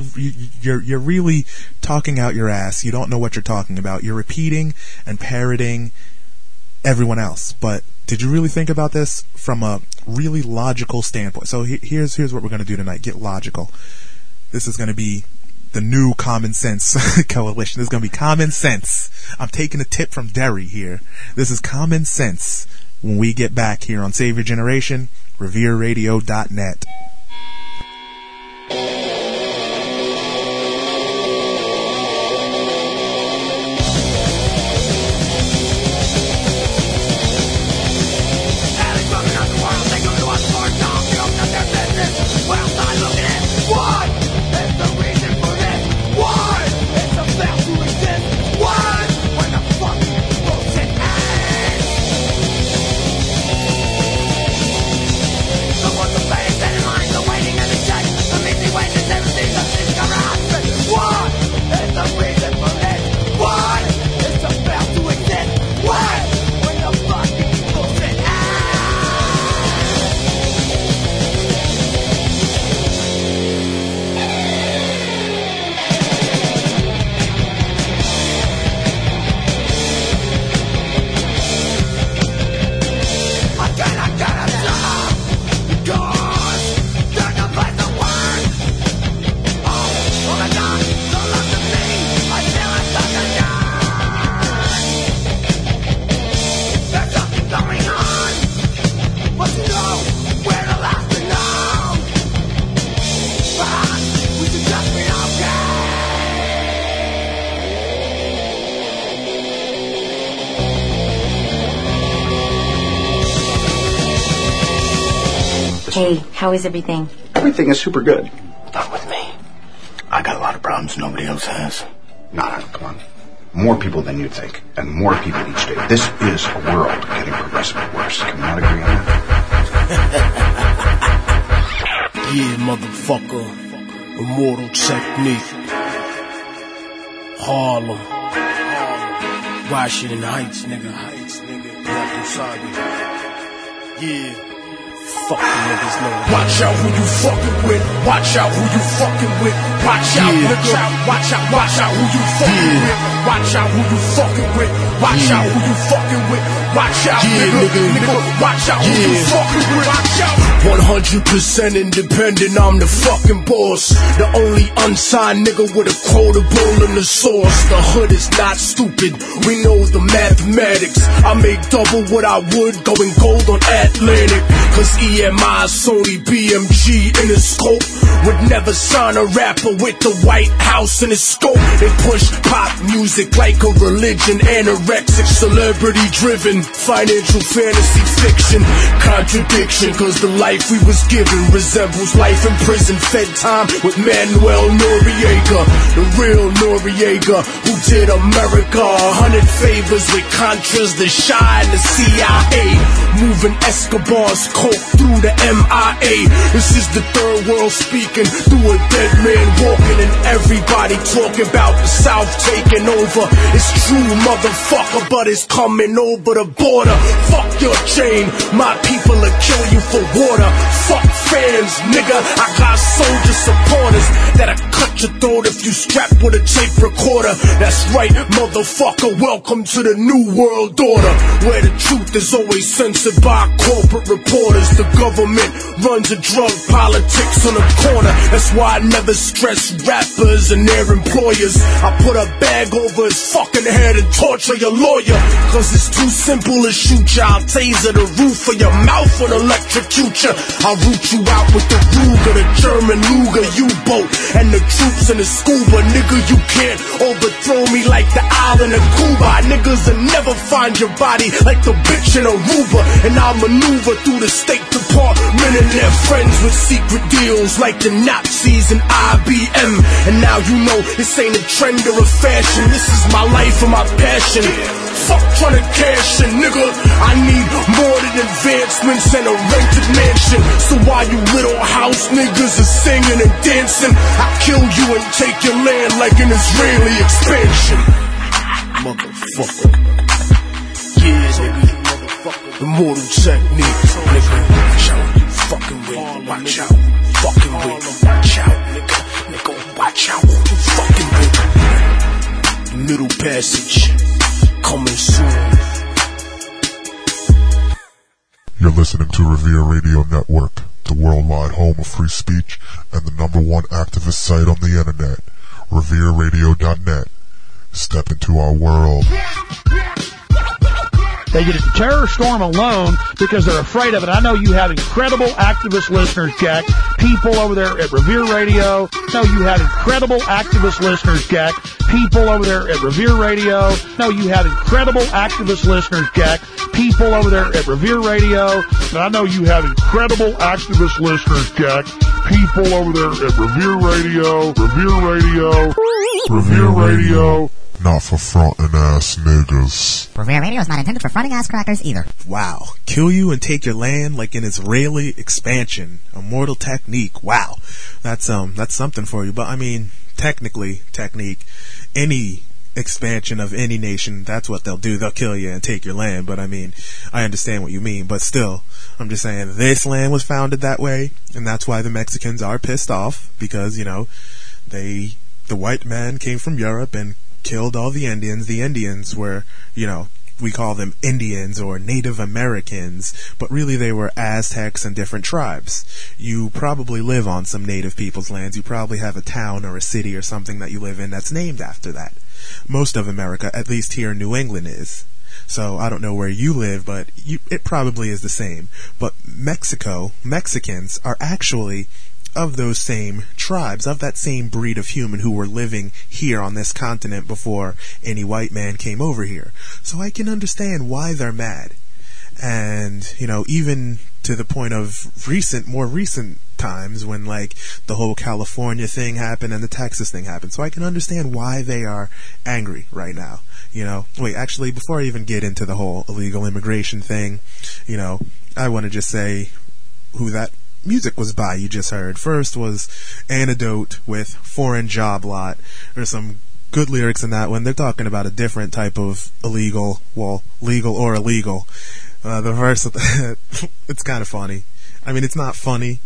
really talking out your ass. You don't know what you're talking about. You're repeating and parroting everyone else. But did you really think about this from a really logical standpoint? So here's what we're going to do tonight. Get logical. This is going to be the new Common Sense Coalition. This is going to be Common Sense. I'm taking a tip from Derry here. This is Common Sense. When we get back here on Savior Generation, RevereRadio.net. Hey, how is everything? Everything is super good. Not with me. I got a lot of problems nobody else has. No, come on. More people than you think, and more people each day. This is a world getting progressively worse. Can we not agree on that? Yeah, motherfucker. Immortal Technique. Harlem. Washington Heights, nigga. Black Usagi. Yeah. Fuck the niggas know. Watch out who you fucking with. Watch out who you fucking with. Watch out, nigga. Watch out who you fucking with. Watch out who you fucking with. Watch out who you fucking with. Watch out, nigga. Watch out who you fucking with. Watch out. 100% independent, I'm the fucking boss. The only unsigned nigga with a quotable in the source. The hood is not stupid, we know the mathematics. I make double what I would going gold on Atlantic. Cause EMI, Sony, BMG in the scope would never sign a rapper with the White House in his scope. They push pop music like a religion, anorexic, celebrity driven, financial fantasy fiction, contradiction. Cause the life we was given resembles life in prison, fed time with Manuel Noriega, the real Noriega who did America 100 favors with Contras, the Shah and the CIA, moving Escobar's coke through the MIA. This is the third world speaking through a dead man walking, and everybody talking about the South taking over. It's true, motherfucker, but it's coming over the border. Fuck your chain, my people will kill you for water. Fuck fans, nigga, I got soldier supporters that'll cut your throat if you strapped with a tape recorder. That's right, motherfucker, welcome to the new world order, where the truth is always censored by corporate reporters. The government runs a drug politics on the corner. That's why I never stress rappers and their employers. I put a bag over his fucking head and torture your lawyer. Cause it's too simple to shoot you. I'll taser the roof of your mouth and electrocute you. I'll root you out with the Ruger, the German Luger U-boat, and the troops in the scuba. Nigga, you can't overthrow me like the island of Cuba. Niggas will never find your body like the bitch in Aruba. And I'll maneuver through the State Department and their friends with secret deals like the Nazis and IBM. And now you know this ain't a trend or a fashion. This is my life and my passion. Fuck tryna cash in, nigga. I need more than advancements and a rented mansion. So while you little house niggas are singing and dancing, I kill you and take your land like an Israeli expansion. Motherfucker. Yeah, nigga. Immortal Technique, nigga. Watch out who you fucking with. Watch out. Fucking with. Watch out, nigga. Nigga, watch out who you fucking with. The Middle Passage. Coming soon. You're listening to Revere Radio Network, the worldwide home of free speech and the #1 activist site on the internet, RevereRadio.net. Step into our world. They get a terror storm alone because they're afraid of it. I know you have incredible activist listeners, Jack. People over there at Revere Radio. No, you have incredible activist listeners, Jack. People over there at Revere Radio. No, you have incredible activist listeners, Jack. People over there at Revere Radio. And I know you have incredible activist listeners, Jack. People over there at Revere Radio. Revere Radio. Revere Radio. Not for frontin' ass niggas. Revere Radio is not intended for fronting ass crackers either. Wow. Kill you and take your land like an Israeli expansion. Immortal Technique. Wow. That's something for you. But I mean, technique, any expansion of any nation, that's what they'll do. They'll kill you and take your land. But I mean, I understand what you mean. But still, I'm just saying this land was founded that way, and that's why the Mexicans are pissed off, because, you know, the white man came from Europe and killed all the Indians. The Indians were, you know, we call them Indians or Native Americans, but really they were Aztecs and different tribes. You probably live on some native people's lands. You probably have a town or a city or something that you live in that's named after that. Most of America, at least here in New England, is. So I don't know where you live, but it probably is the same. But Mexicans are actually of those same tribes, of that same breed of human who were living here on this continent before any white man came over here. So I can understand why they're mad. And, you know, even to the point of more recent times when, like, the whole California thing happened and the Texas thing happened. So I can understand why they are angry right now. You know, wait, actually, before I even get into the whole illegal immigration thing, you know, I want to just say who that music was by you just heard. First was Antidote with Foreign Job Lot. There's some good lyrics in that one. They're talking about a different type of illegal, well, legal or illegal. The verse, it's kind of funny. I mean, it's not funny,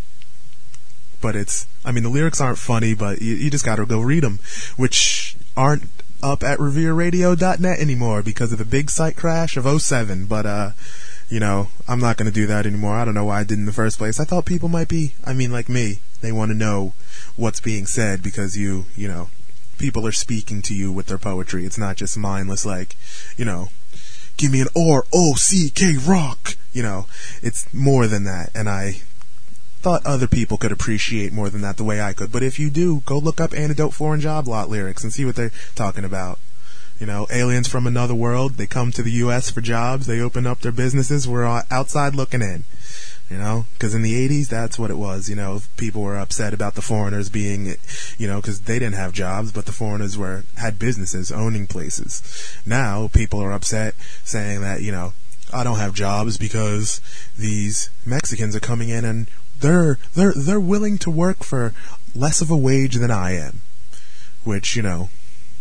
but the lyrics aren't funny, but you just gotta go read them, which aren't up at RevereRadio.net anymore because of the big site crash of 07, but, you know, I'm not going to do that anymore. I don't know why I did in the first place. I thought people might be, like me, they want to know what's being said because you know, people are speaking to you with their poetry. It's not just mindless, like, you know, give me an R-O-C-K rock. You know, it's more than that. And I thought other people could appreciate more than that the way I could. But if you do, go look up Antidote Foreign Job Lot lyrics and see what they're talking about. You know, aliens from another world, they come to the U.S. for jobs, they open up their businesses, we're outside looking in. You know, because in the 80s, that's what it was. You know, people were upset about the foreigners being, you know, because they didn't have jobs, but the foreigners had businesses, owning places. Now, people are upset saying that, you know, I don't have jobs because these Mexicans are coming in and they're willing to work for less of a wage than I am. Which, you know,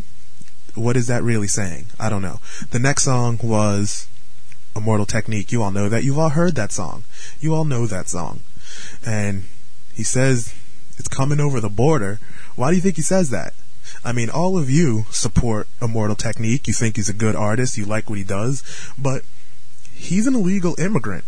what is that really saying? I don't know. The next song was Immortal Technique. You all know that. You've all heard that song. You all know that song. And he says it's coming over the border. Why do you think he says that? I mean, all of you support Immortal Technique. You think he's a good artist. You like what he does. But he's an illegal immigrant.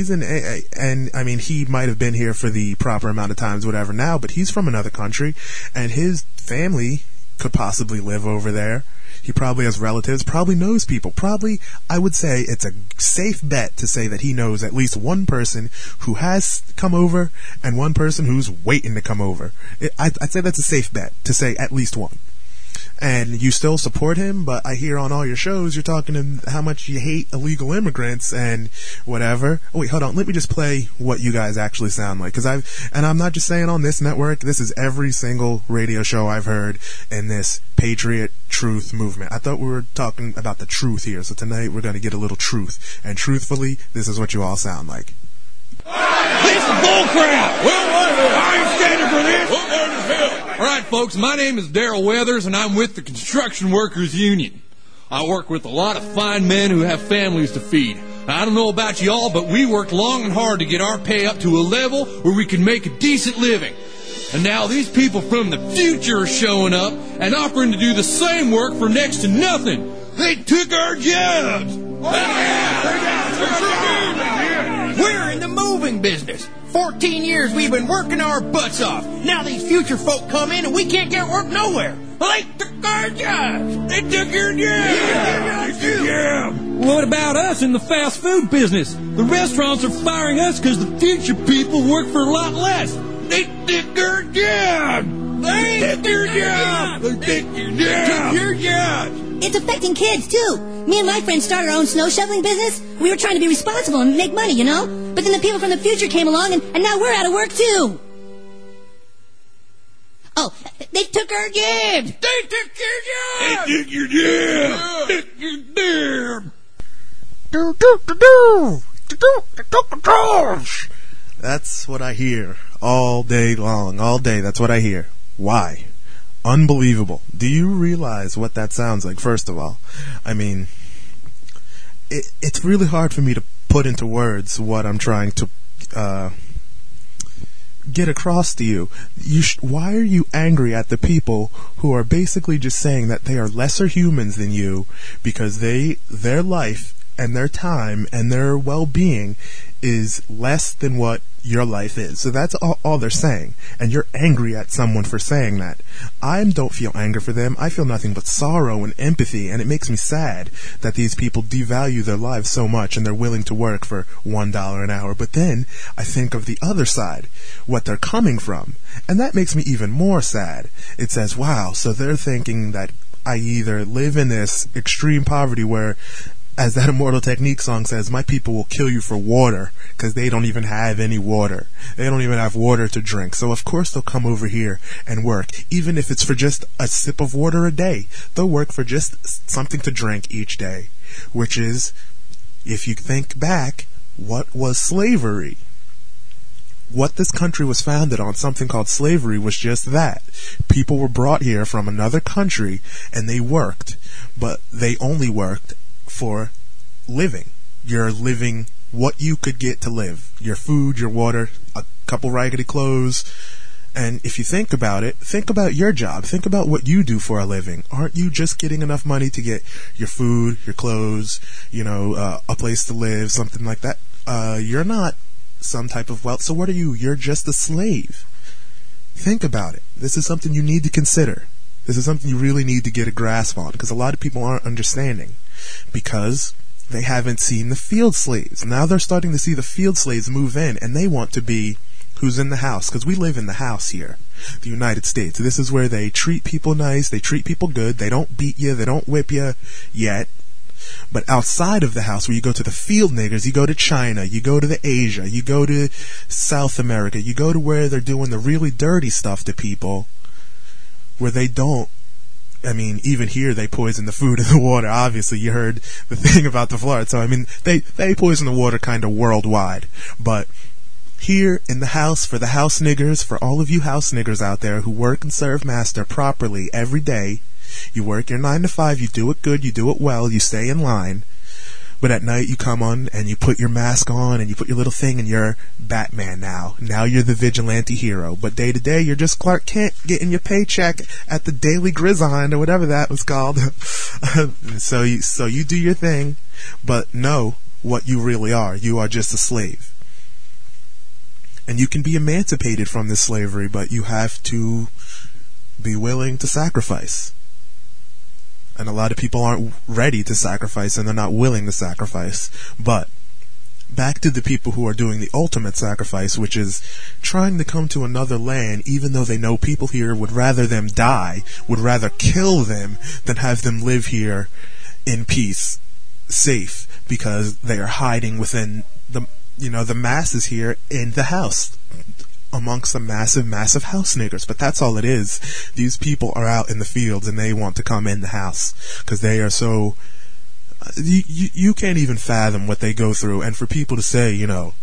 And I mean, he might have been here for the proper amount of times, whatever now, but he's from another country, and his family could possibly live over there. He probably has relatives, probably knows people. Probably, I would say it's a safe bet to say that he knows at least one person who has come over and one person who's waiting to come over. I'd say that's a safe bet to say at least one. And you still support him, but I hear on all your shows you're talking to how much you hate illegal immigrants and whatever. Oh, wait, hold on. Let me just play what you guys actually sound like. And I'm not just saying on this network. This is every single radio show I've heard in this Patriot Truth movement. I thought we were talking about the truth here, so tonight we're going to get a little truth. And truthfully, this is what you all sound like. This is bullcrap! Well, I ain't standing for this! Well, hard as hell! Alright, folks, my name is Daryl Weathers, and I'm with the Construction Workers Union. I work with a lot of fine men who have families to feed. I don't know about y'all, but we worked long and hard to get our pay up to a level where we can make a decent living. And now these people from the future are showing up and offering to do the same work for next to nothing. They took our jobs! We're in the moving business. 14 years we've been working our butts off. Now these future folk come in and we can't get work nowhere. Well, they took our jobs. They took your jobs. Yeah, What about us in the fast food business? The restaurants are firing us because the future people work for a lot less. They did their job. They did their job. They did their job. It's affecting kids, too. Me and my friends started our own snow shoveling business. We were trying to be responsible and make money, you know? But then the people from the future came along, and now we're out of work, too. Oh, they took our jobs. They took your job. They took your job. They took your job. That's what I hear all day long. All day, that's what I hear. Why? Unbelievable. Do you realize what that sounds like, first of all? I mean, it's really hard for me to put into words what I'm trying to get across to you. Why are you angry at the people who are basically just saying that they are lesser humans than you because their life and their time and their well-being is less than what your life is? So that's all they're saying, and you're angry at someone for saying that. I don't feel anger for them. I feel nothing but sorrow and empathy, and it makes me sad that these people devalue their lives so much and they're willing to work for $1 an hour. But then I think of the other side, what they're coming from, and that makes me even more sad. It says, wow, so they're thinking that I either live in this extreme poverty where, as that Immortal Technique song says, my people will kill you for water because they don't even have any water. They don't even have water to drink. So of course they'll come over here and work, even if it's for just a sip of water a day. They'll work for just something to drink each day, which is, if you think back, what was slavery? What this country was founded on, something called slavery, was just that. People were brought here from another country and they worked, but they only worked for living. You're living what you could get to live. Your food, your water, a couple raggedy clothes. And if you think about it, think about your job. Think about what you do for a living. Aren't you just getting enough money to get your food, your clothes, a place to live, something like that? You're not some type of wealth. So what are you? You're just a slave. Think about it. This is something you need to consider. This is something you really need to get a grasp on, because a lot of people aren't understanding, because they haven't seen the field slaves. Now they're starting to see the field slaves move in, and they want to be who's in the house, because we live in the house here, the United States. This is where they treat people nice, they treat people good, they don't beat you, they don't whip you yet. But outside of the house, where you go to the field niggers, you go to China, you go to the Asia, you go to South America, you go to where they're doing the really dirty stuff to people, where they don't. I mean, even here they poison the food and the water. Obviously, you heard the thing about the Florida. So, I mean, they poison the water kind of worldwide. But here in the house, for the house niggers, for all of you house niggers out there who work and serve master properly every day, you work your 9 to 5, you do it good, you do it well, you stay in line. But at night you come on and you put your mask on and you put your little thing and you're Batman now. Now you're the vigilante hero. But day to day you're just Clark Kent getting your paycheck at the Daily Grizzond or whatever that was called. So you do your thing, but know what you really are. You are just a slave. And you can be emancipated from this slavery, but you have to be willing to sacrifice. And a lot of people aren't ready to sacrifice, and they're not willing to sacrifice. But back to the people who are doing the ultimate sacrifice, which is trying to come to another land, even though they know people here would rather them die, would rather kill them than have them live here in peace, safe, because they are hiding within the masses here in the house, amongst the massive house niggers. But that's all it is. These people are out in the fields and they want to come in the house because they are so you can't even fathom what they go through. And for people to say,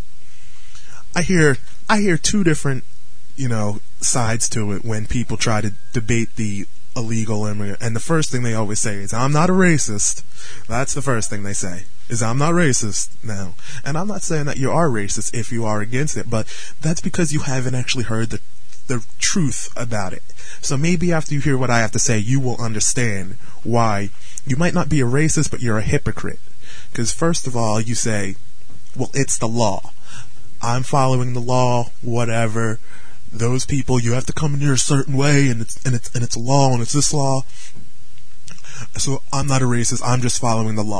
I hear two different sides to it when people try to debate the illegal immigrant. And the first thing they always say is, I'm not a racist. That's the first thing they say, is I'm not racist now. And I'm not saying that you are racist if you are against it, but that's because you haven't actually heard the truth about it. So maybe after you hear what I have to say, you will understand why you might not be a racist, but you're a hypocrite. Because first of all, you say, well, it's the law. I'm following the law, whatever. Those people, you have to come in here a certain way, and it's a law, and it's this law. So I'm not a racist, I'm just following the law.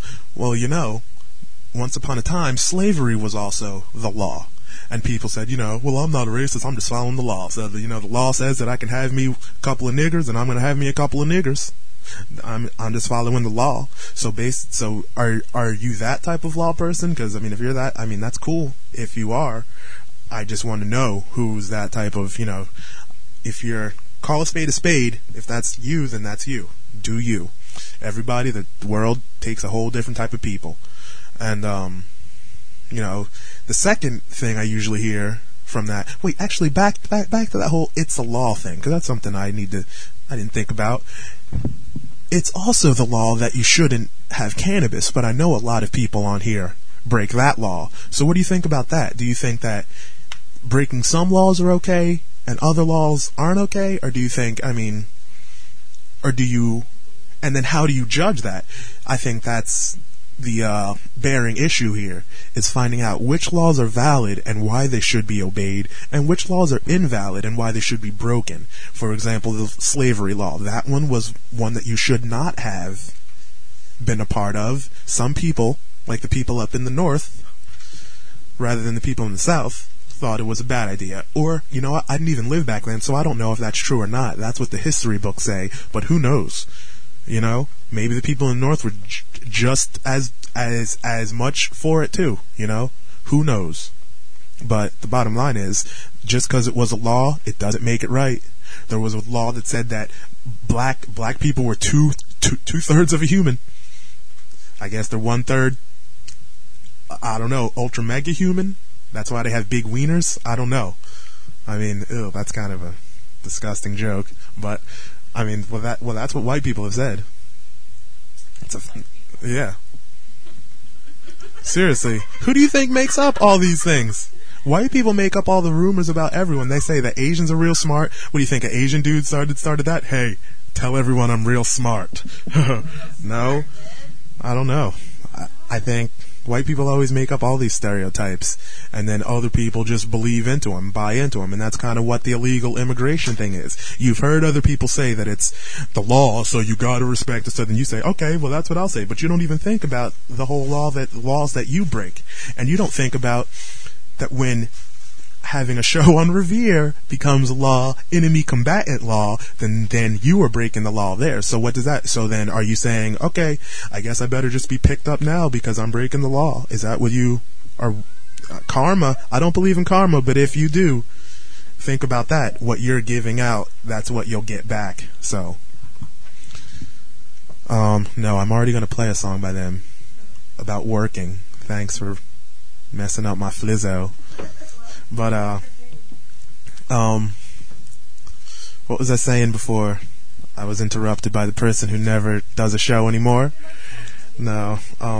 Well, you know, once upon a time, slavery was also the law. And people said, you know, well, I'm not a racist, I'm just following the law. So, you know, the law says that I can have me a couple of niggers, and I'm going to have me a couple of niggers. I'm just following the law. So are you that type of law person? Because, I mean, if you're that, I mean, that's cool if you are. I just want to know who's that type of, you know, if you're, call a spade, if that's you, then that's you. Do you. Everybody, the world takes a whole different type of people. And, you know, the second thing I usually hear from that, wait, actually back to that whole it's a law thing, because that's something I didn't think about. It's also the law that you shouldn't have cannabis, but I know a lot of people on here break that law. So what do you think about that? Do you think that breaking some laws are okay and other laws aren't okay? Or do you think, I mean, or do you, and then how do you judge that? I think that's the bearing issue here, is finding out which laws are valid and why they should be obeyed, and which laws are invalid and why they should be broken. For example, the slavery law. That one was one that you should not have been a part of. Some people, like the people up in the north, rather than the people in the south, thought it was a bad idea. Or, you know what, I didn't even live back then, so I don't know if that's true or not. That's what the history books say, but who knows? You know, maybe the people in the north were just as much for it too, you know? Who knows? But the bottom line is, just because it was a law, it doesn't make it right. There was a law that said that black people were two-thirds of a human. I guess they're 1/3, I don't know, ultra mega human? That's why they have big wieners? I don't know. I mean, ew, that's kind of a disgusting joke. But, I mean, that's what white people have said. Yeah. Seriously. Who do you think makes up all these things? White people make up all the rumors about everyone. They say that Asians are real smart. What do you think, an Asian dude started that? Hey, tell everyone I'm real smart. No? I don't know. I think white people always make up all these stereotypes, and then other people just believe into them, buy into them, and that's kind of what the illegal immigration thing is. You've heard other people say that it's the law, so you gotta respect it, so then you say, okay, well that's what I'll say, but you don't even think about the whole laws that you break, and you don't think about that when having a show on Revere becomes law, enemy combatant law, then you are breaking the law there. So what does that, so then are you saying, okay, I guess I better just be picked up now because I'm breaking the law? Is that what you are, karma? I don't believe in karma, but if you do, think about that. What you're giving out, that's what you'll get back. So, no, I'm already going to play a song by them about working. Thanks for messing up my flizzo. But, what was I saying before I was interrupted by the person who never does a show anymore? No,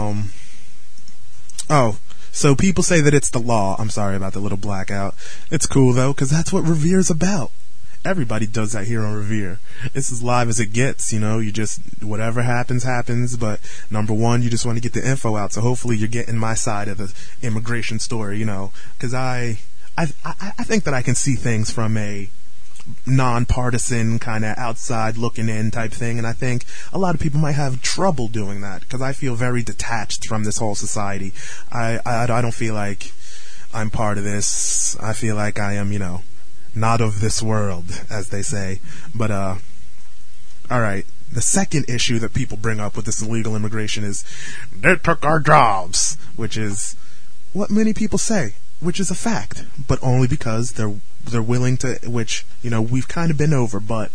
so people say that it's the law. I'm sorry about the little blackout. It's cool, though, because that's what Revere's about. Everybody does that here on Revere. It's as live as it gets, you know. You just, whatever happens, but number one, you just want to get the info out, so hopefully you're getting my side of the immigration story, you know, because I think that I can see things from a non-partisan kind of outside looking in type thing, and I think a lot of people might have trouble doing that because I feel very detached from this whole society. I don't feel like I'm part of this. I feel like I am, you know, not of this world, as they say. But alright, the second issue that people bring up with this illegal immigration is they took our jobs, which is what many people say, which is a fact, but only because they're willing to, which, you know, we've kind of been over, but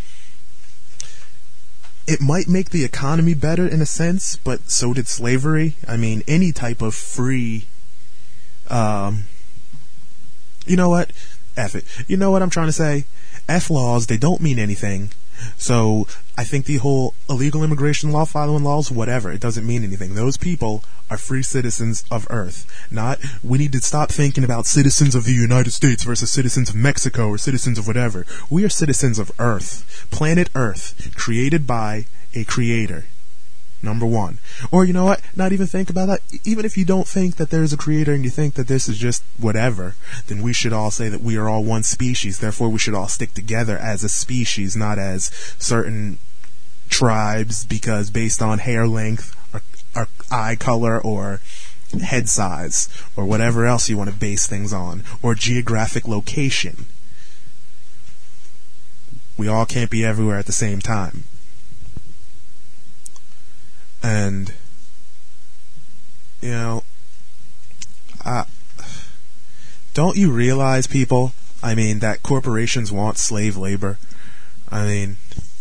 it might make the economy better in a sense, but so did slavery. I mean, any type of free, you know what? F it. You know what I'm trying to say? F laws, they don't mean anything. So I think the whole illegal immigration law, following laws, whatever, it doesn't mean anything. Those people are free citizens of Earth. Not, we need to stop thinking about citizens of the United States versus citizens of Mexico or citizens of whatever. We are citizens of Earth. Planet Earth, created by a creator. Number one. Or, you know what? Not even think about that. Even if you don't think that there's a creator and you think that this is just whatever, then we should all say that we are all one species. Therefore, we should all stick together as a species, not as certain tribes, because based on hair length, eye color or head size or whatever else you want to base things on, or geographic location. We all can't be everywhere at the same time. And, you know, don't you realize, people, I mean, that corporations want slave labor? I mean,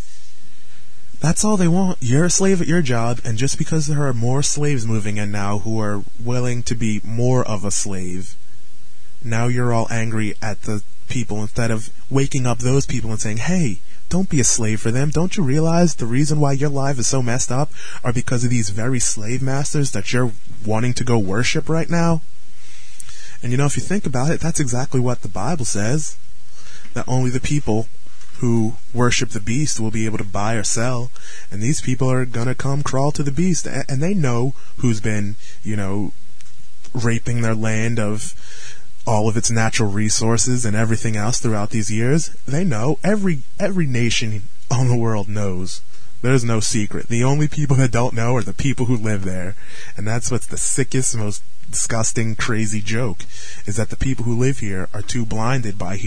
that's all they want. You're a slave at your job, and just because there are more slaves moving in now who are willing to be more of a slave, now you're all angry at the people instead of waking up those people and saying, hey, don't be a slave for them. Don't you realize the reason why your life is so messed up are because of these very slave masters that you're wanting to go worship right now? And you know, if you think about it, that's exactly what the Bible says, that only the people who worship the beast will be able to buy or sell, and these people are gonna come crawl to the beast, and they know who's been, you know, raping their land of all of its natural resources and everything else throughout these years. They know. Every nation on the world knows. There's no secret. The only people that don't know are the people who live there. And that's what's the sickest, most disgusting, crazy joke, is that the people who live here are too blinded by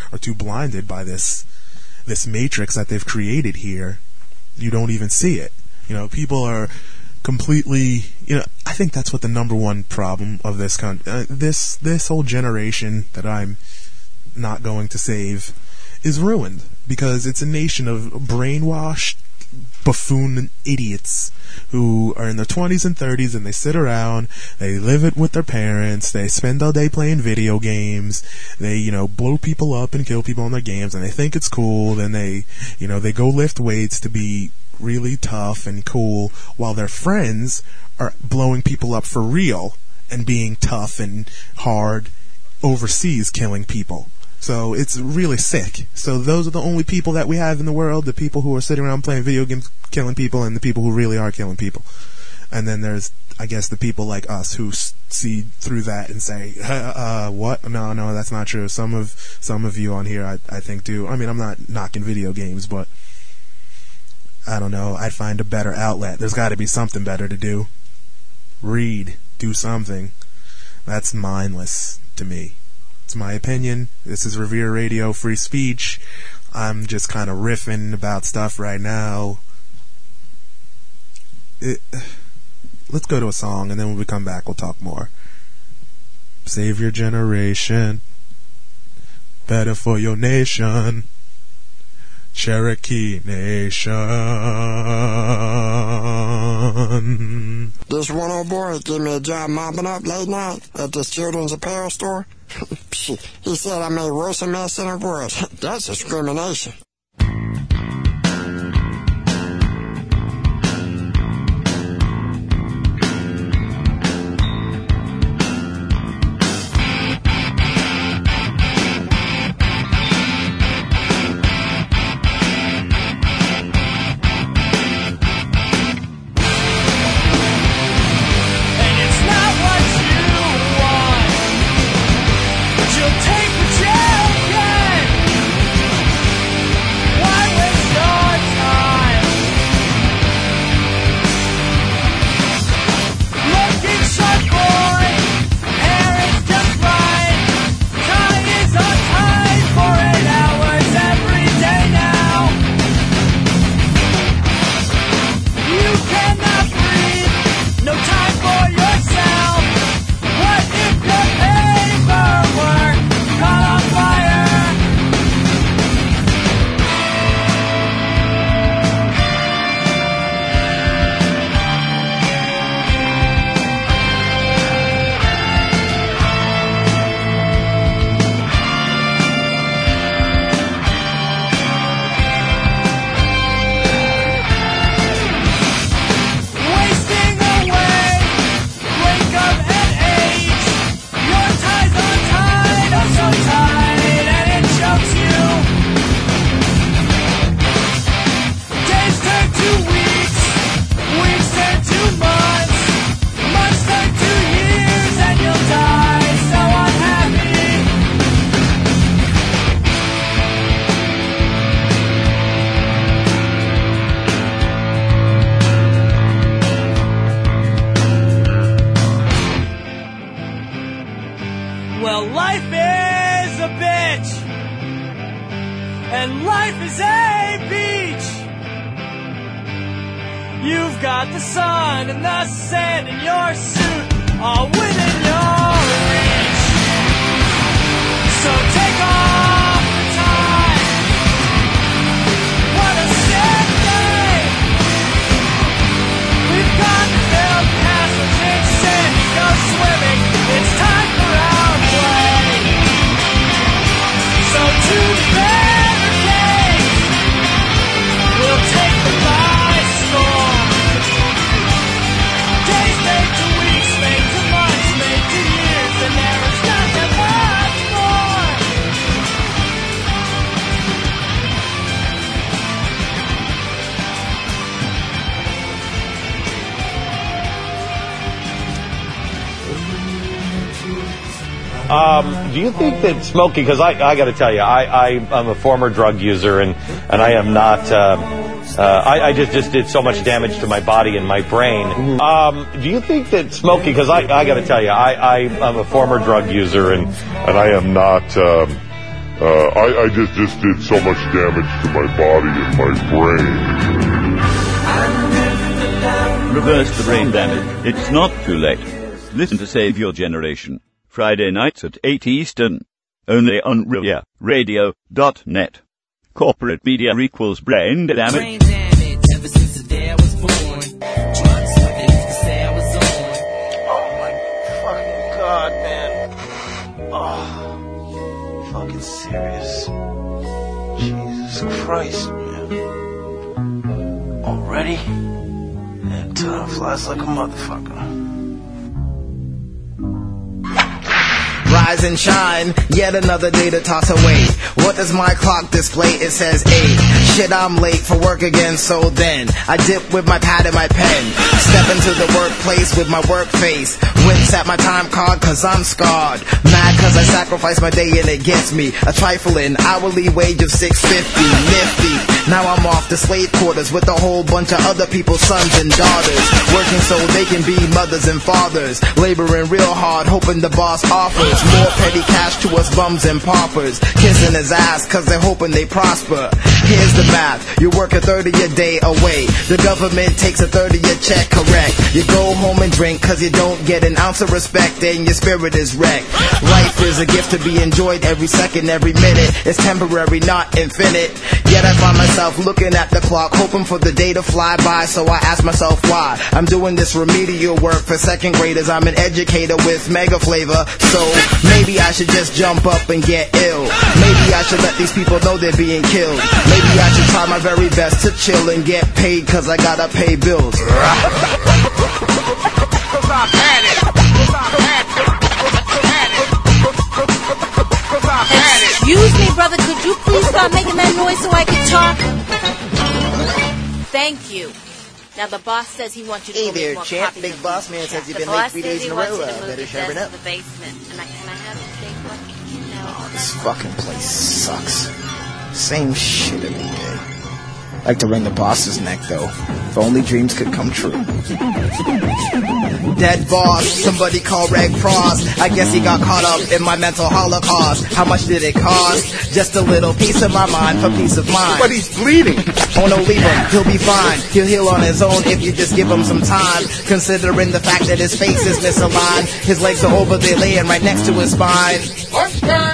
this matrix that they've created here. You don't even see it. You know, people are completely, you know, I think that's what the number one problem of this this whole generation that I'm not going to save is ruined, because it's a nation of brainwashed buffoon idiots who are in their 20s and 30s, and they sit around, they live it with their parents, they spend all day playing video games, they, you know, blow people up and kill people in their games, and they think it's cool. Then they, you know, they go lift weights to be really tough and cool, while their friends are blowing people up for real and being tough and hard overseas, killing people. So it's really sick. So those are the only people that we have in the world, the people who are sitting around playing video games killing people, and the people who really are killing people. And then there's, I guess, the people like us who see through that and say, what? No, that's not true. Some of you on here, I think, do. I mean, I'm not knocking video games, but I don't know, I'd find a better outlet. There's got to be something better to do. Read. Do something. That's mindless to me. It's my opinion. This is Revere Radio, free speech. I'm just kind of riffing about stuff right now. Let's go to a song, and then when we come back, we'll talk more. Save your generation. Better for your nation. Cherokee Nation. This one old boy gave me a job mopping up late night at this children's apparel store. He said I made worse a mess than it was. That's discrimination. You'll take what you can. and life is a beach. You've got the sun and the sand in your suit, all within your reach. So take off the time. What a sad day. We've got to build castles in sand and go swimming. It's time for our play. So to the better days, we'll take them by storm. Days made to weeks, made to months, made to years, and there is not that much more. Do you think that smoking, because I got to tell you, I'm a former drug user, and I am not, I just did so much damage to my body and my brain. Do you think that smoking, because I got to tell you, I'm a former drug user, and I am not, I just did so much damage to my body and my brain. Reverse the brain damage. It's not too late. Listen to Save Your Generation. Friday nights at 8 Eastern. Only on ReviaRadio.net. Corporate media equals brain damage. Brain damage ever since the day I was born. Drugs with it to say I was on. Oh my fucking god, man. Oh, fucking serious. Jesus Christ, man. Already? And time flies like a motherfucker. Rise and shine, yet another day to toss away. What does my clock display? It says 8. Shit, I'm late for work again, so then I dip with my pad and my pen. Step into the workplace with my work face. Wince at my time card cause I'm scarred. Mad cause I sacrifice my day and it gets me a trifling hourly wage of $6.50. Nifty. Now I'm off to slave quarters with a whole bunch of other people's sons and daughters. Working so they can be mothers and fathers. Laboring real hard, hoping the boss offers more petty cash to us bums and paupers. Kissing his ass cause they're hoping they prosper. Here's the math, you work a third of your day away. The government takes a third of your check, correct. You go home and drink cause you don't get an ounce of respect and your spirit is wrecked. Life is a gift to be enjoyed every second, every minute. It's temporary, not infinite. Yet I find myself looking at the clock, hoping for the day to fly by. So I ask myself why. I'm doing this remedial work for second graders. I'm an educator with mega flavor. So maybe I should just jump up and get ill. Maybe I should let these people know they're being killed. Maybe I should try my very best to chill and get paid cause I gotta pay bills. Excuse me, brother, could you please stop making that noise so I can talk? Thank you. Now the boss says he wants you to go make more champ. copies Big of boss these. man says you've The been late boss 3 says days he in a wants row. you to move Better the sharpen desk up. to the basement. And can I have a steak bucket? No. This fucking place sucks. Same shit every day. Like to wring the boss's neck, though. If only dreams could come true. Dead boss, somebody call Reg Frost. I guess he got caught up in my mental holocaust. How much did it cost? Just a little piece of my mind for peace of mind. But he's bleeding. Oh no, leave him, he'll be fine. He'll heal on his own if you just give him some time. Considering the fact that his face is misaligned. His legs are over there laying right next to his spine. Work done.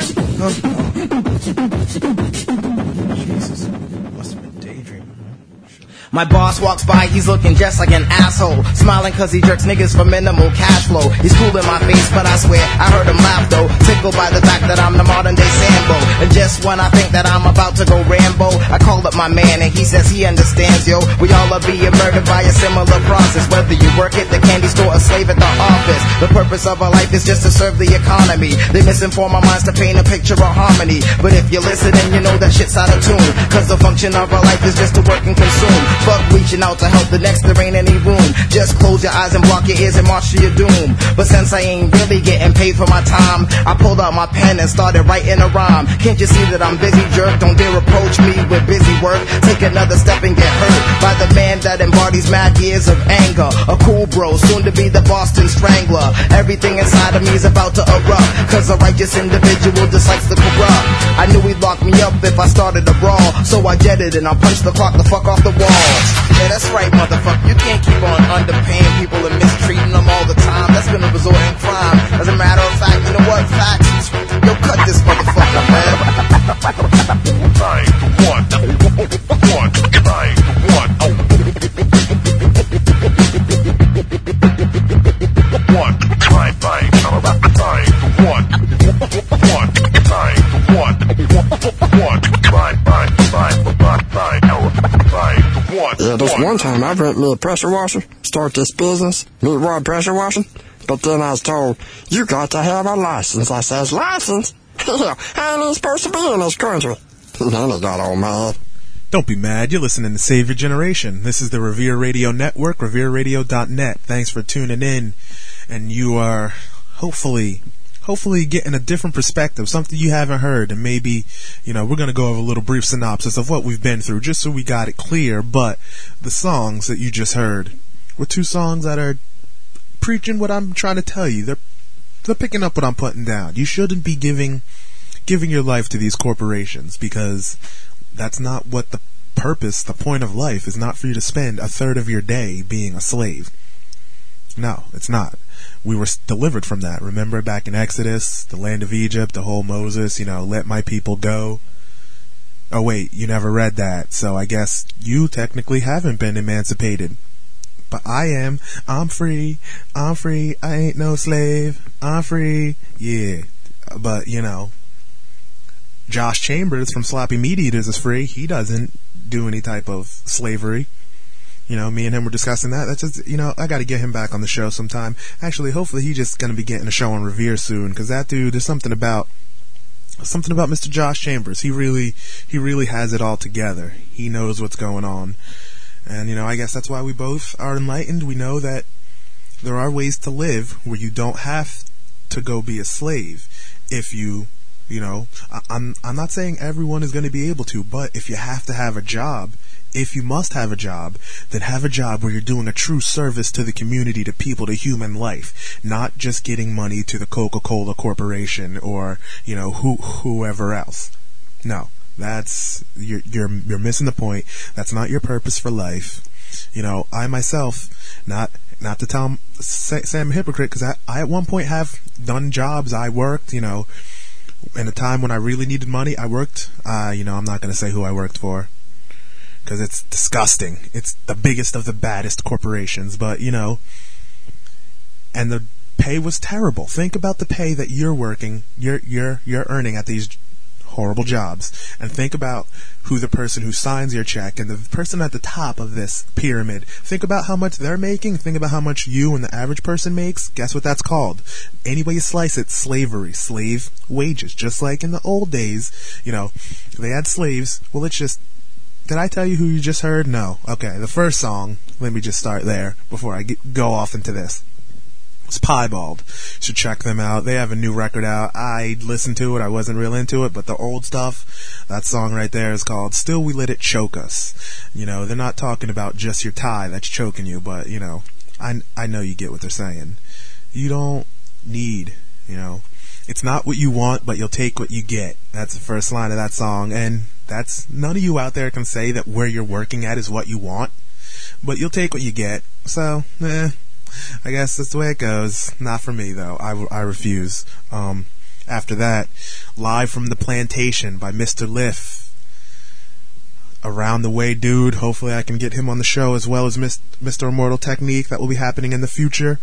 My boss walks by, he's looking just like an asshole. Smiling cause he jerks niggas for minimal cash flow. He's cool in my face, but I swear I heard him laugh though. Tickled by the fact that I'm the modern day Sambo. And just when I think that I'm about to go Rambo, I call up my man and he says he understands, yo. We all are being murdered by a similar process. Whether you work at the candy store or slave at the office. The purpose of our life is just to serve the economy. They misinform our minds to paint a picture of harmony. But if you're listening, you know that shit's out of tune. Cause the function of our life is just to work and consume. Fuck reaching out to help the next, there ain't any room. Just close your eyes and block your ears and march to your doom. But since I ain't really getting paid for my time, I pulled out my pen and started writing a rhyme. Can't you see that I'm busy, jerk? Don't dare approach me with busy work. Take another step and get hurt by the man that embodies mad years of anger. A cool bro, soon to be the Boston Strangler. Everything inside of me is about to erupt, cause a righteous individual dislikes the corrupt. I knew we lock me up if I started a brawl. So I jetted and I punched the clock the fuck off the walls. Yeah, that's right, motherfucker. You can't keep on underpaying people and mistreating them all the time. That's gonna result in crime. As a matter of fact, you know what? Facts. Yo, cut this motherfucker, man. Yeah, this one time I rent me a pressure washer, start this business, Meat Rod Pressure Washing, but then I was told, you got to have a license. I says, license? How ain't even supposed to be in this country? And then I got all mad. Don't be mad. You're listening to Save Your Generation. This is the Revere Radio Network, revereradio.net. Thanks for tuning in. And you are hopefully getting a different perspective, something you haven't heard. And maybe, we're going to go over a little brief synopsis of what we've been through, just so we got it clear. But the songs that you just heard were two songs that are preaching what I'm trying to tell you. They're picking up what I'm putting down. You shouldn't be giving your life to these corporations, because that's not what the point of life is. Not for you to spend a third of your day being a slave. No, it's not. We were delivered from that. Remember back in Exodus, the land of Egypt, the whole Moses, let my people go. Oh wait, you never read that, so I guess you technically haven't been emancipated. But I am. I'm free. I ain't no slave. I'm free. Yeah. But, Josh Chambers from Sloppy Meat Eaters is free. He doesn't do any type of slavery. Me and him were discussing that. That's just, I got to get him back on the show sometime. Actually, hopefully he's just going to be getting a show on Revere soon, because that dude, there's something about Mr. Josh Chambers. He really has it all together. He knows what's going on. And, I guess that's why we both are enlightened. We know that there are ways to live where you don't have to go be a slave. If I'm not saying everyone is going to be able to, but if you have to have a job, if you must have a job, then have a job where you're doing a true service to the community, to people, to human life, not just getting money to the Coca-Cola Corporation or, whoever else. No. That's you're missing the point. That's not your purpose for life. I myself, not to say I'm a hypocrite, because I at one point have done jobs. I worked, in a time when I really needed money. I worked. I'm not going to say who I worked for, because it's disgusting. It's the biggest of the baddest corporations. But and the pay was terrible. Think about the pay that you're working, you're earning at these horrible jobs, and think about who the person who signs your check and the person at the top of this pyramid, think about how much they're making, think about how much you and the average person makes. Guess what that's called? Any way you slice it, slavery, slave wages. Just like in the old days, they had slaves. Well, it's just, did I tell you who you just heard? No. Okay, the first song, let me just start there before I go off into this. It's Piebald. You should check them out. They have a new record out. I listened to it. I wasn't real into it, but the old stuff, that song right there is called Still We Let It Choke Us. They're not talking about just your tie that's choking you, but, I know you get what they're saying. You don't need, it's not what you want, but you'll take what you get. That's the first line of that song, and that's, none of you out there can say that where you're working at is what you want, but you'll take what you get. So, I guess that's the way it goes. Not for me, though. I refuse. After that, Live from the Plantation by Mr. Liff. Around the Way Dude. Hopefully I can get him on the show, as well as Mr. Immortal Technique. That will be happening in the future.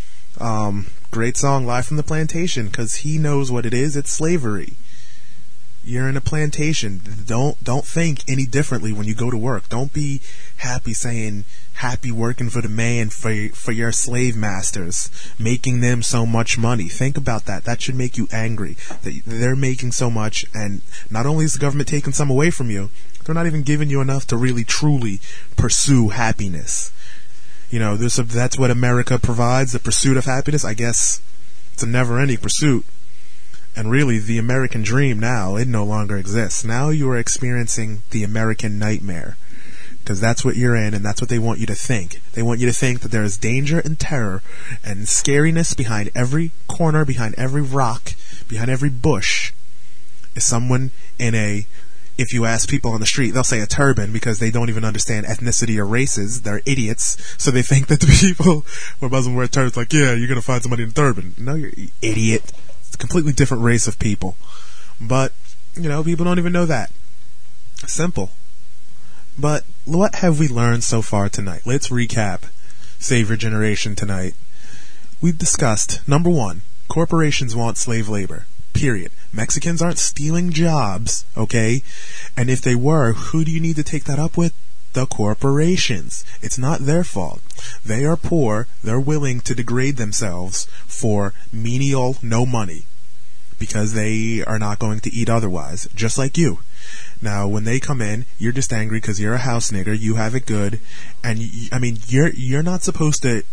Great song, Live from the Plantation, because he knows what it is. It's slavery. You're in a plantation. Don't think any differently when you go to work. Don't be happy saying happy working for the man, for your slave masters, making them so much money. Think about that. That should make you angry that they're making so much, and not only is the government taking some away from you, they're not even giving you enough to really truly pursue happiness. That's what America provides, the pursuit of happiness. I guess it's a never-ending pursuit. And really, the American dream now, it no longer exists. Now you are experiencing the American nightmare. Because that's what you're in, and that's what they want you to think. They want you to think that there is danger and terror and scariness behind every corner, behind every rock, behind every bush. Is someone if you ask people on the street, they'll say a turban because they don't even understand ethnicity or races. They're idiots. So they think that the people who are Muslim wear turbans, like, yeah, you're going to find somebody in a turban. No, you're an idiot. It's a completely different race of people. But, people don't even know that. Simple. But what have we learned so far tonight? Let's recap Savior Generation tonight. We've discussed, number one, corporations want slave labor. Period. Mexicans aren't stealing jobs, okay? And if they were, who do you need to take that up with? The corporations. It's not their fault. They are poor. They're willing to degrade themselves for menial no money because they are not going to eat otherwise, just like you. Now, when they come in, you're just angry because you're a house nigger. You have it good, and you're not supposed to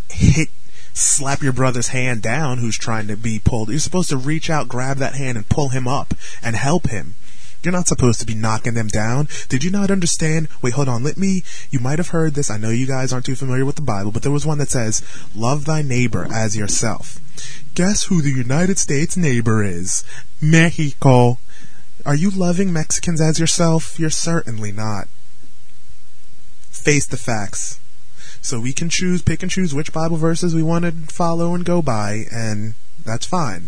slap your brother's hand down who's trying to be pulled. You're supposed to reach out, grab that hand, and pull him up and help him. You're not supposed to be knocking them down. Did you not understand? Wait, hold on. You might have heard this. I know you guys aren't too familiar with the Bible, but there was one that says, love thy neighbor as yourself. Guess who the United States neighbor is? Mexico. Are you loving Mexicans as yourself? You're certainly not. Face the facts. So we can pick and choose which Bible verses we want to follow and go by, and that's fine.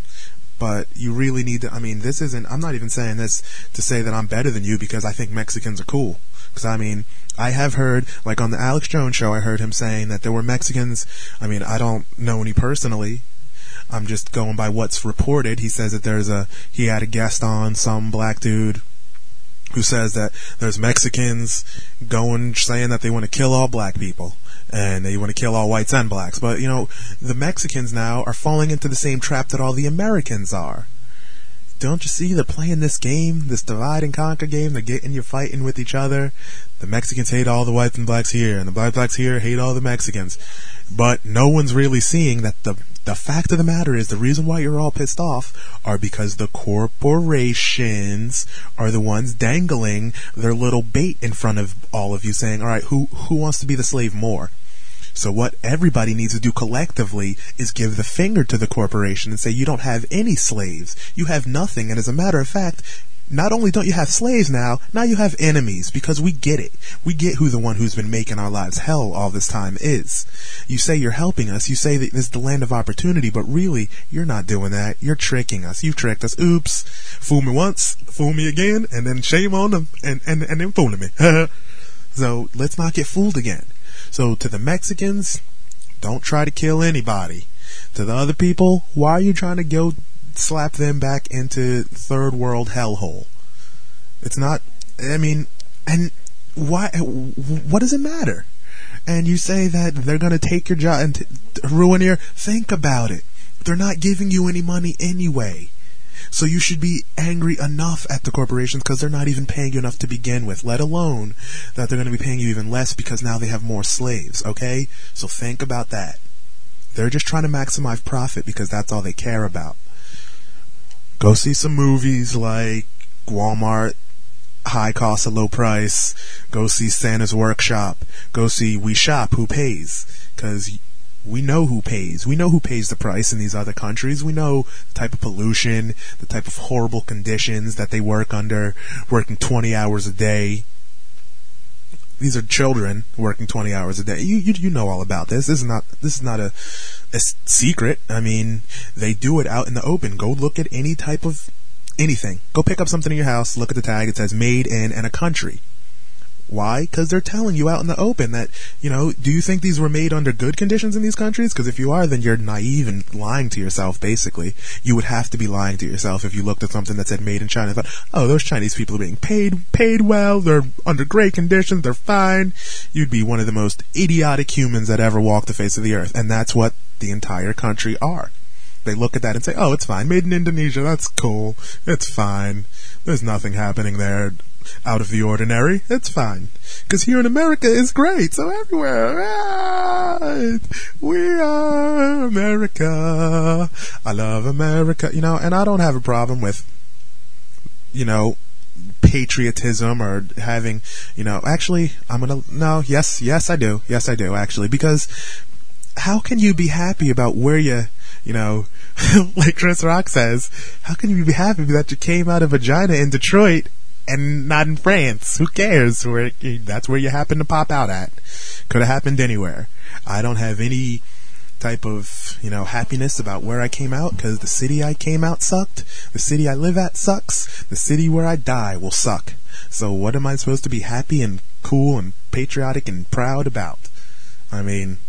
But you really need to, I'm not even saying this to say that I'm better than you because I think Mexicans are cool. Because, I have heard, like on the Alex Jones show, I heard him saying that there were Mexicans, I don't know any personally. I'm just going by what's reported. He says that he had a guest on, some black dude, who says that there's Mexicans saying that they want to kill all black people and they want to kill all whites and blacks. But, the Mexicans now are falling into the same trap that all the Americans are. Don't you see? They're playing this game, this divide and conquer game. They're getting you fighting with each other. The Mexicans hate all the whites and blacks here, and the blacks here hate all the Mexicans. But no one's really seeing that the fact of the matter is the reason why you're all pissed off are because the corporations are the ones dangling their little bait in front of all of you, saying, all right, who wants to be the slave more? So what everybody needs to do collectively is give the finger to the corporation and say, you don't have any slaves. You have nothing. And as a matter of fact, not only don't you have slaves now you have enemies, because we get it. We get who the one who's been making our lives hell all this time is. You say you're helping us. You say that this is the land of opportunity, but really, you're not doing that. You're tricking us. You've tricked us. Oops. Fool me once, fool me again, and then shame on them, and then fooling me. So let's not get fooled again. So to the Mexicans, don't try to kill anybody. To the other people, why are you trying to go slap them back into third world hellhole? It's not, and why, what does it matter? And you say that they're going to take your job and ruin your, think about it. They're not giving you any money anyway. So you should be angry enough at the corporations because they're not even paying you enough to begin with, let alone that they're going to be paying you even less because now they have more slaves, okay? So think about that. They're just trying to maximize profit because that's all they care about. Go see some movies like Walmart, High Cost at Low Price. Go see Santa's Workshop. Go see We Shop, Who Pays? Because we know who pays. We know who pays the price in these other countries. We know the type of pollution, the type of horrible conditions that they work under, working 20 hours a day. These are children working 20 hours a day. You know all about this. This is not a secret. They do it out in the open. Go look at any type of anything. Go pick up something in your house, look at the tag. It says made in and a country. Why? Because they're telling you out in the open that, do you think these were made under good conditions in these countries? Because if you are, then you're naive and lying to yourself, basically. You would have to be lying to yourself if you looked at something that said made in China and thought, oh, those Chinese people are being paid well, they're under great conditions, they're fine. You'd be one of the most idiotic humans that ever walked the face of the earth. And that's what the entire country are. They look at that and say, oh, it's fine. Made in Indonesia, that's cool. It's fine. There's nothing happening there out of the ordinary. It's fine. Because here in America is great. So everywhere, right? We are America. I love America. And I don't have a problem with, patriotism or having, actually, yes, I do. Yes, I do, actually. Because how can you be happy about where you You know, like Chris Rock says, how can you be happy that you came out of vagina in Detroit and not in France? Who cares? That's where you happen to pop out at. Could have happened anywhere. I don't have any type of, happiness about where I came out, because the city I came out sucked. The city I live at sucks. The city where I die will suck. So what am I supposed to be happy and cool and patriotic and proud about? I mean,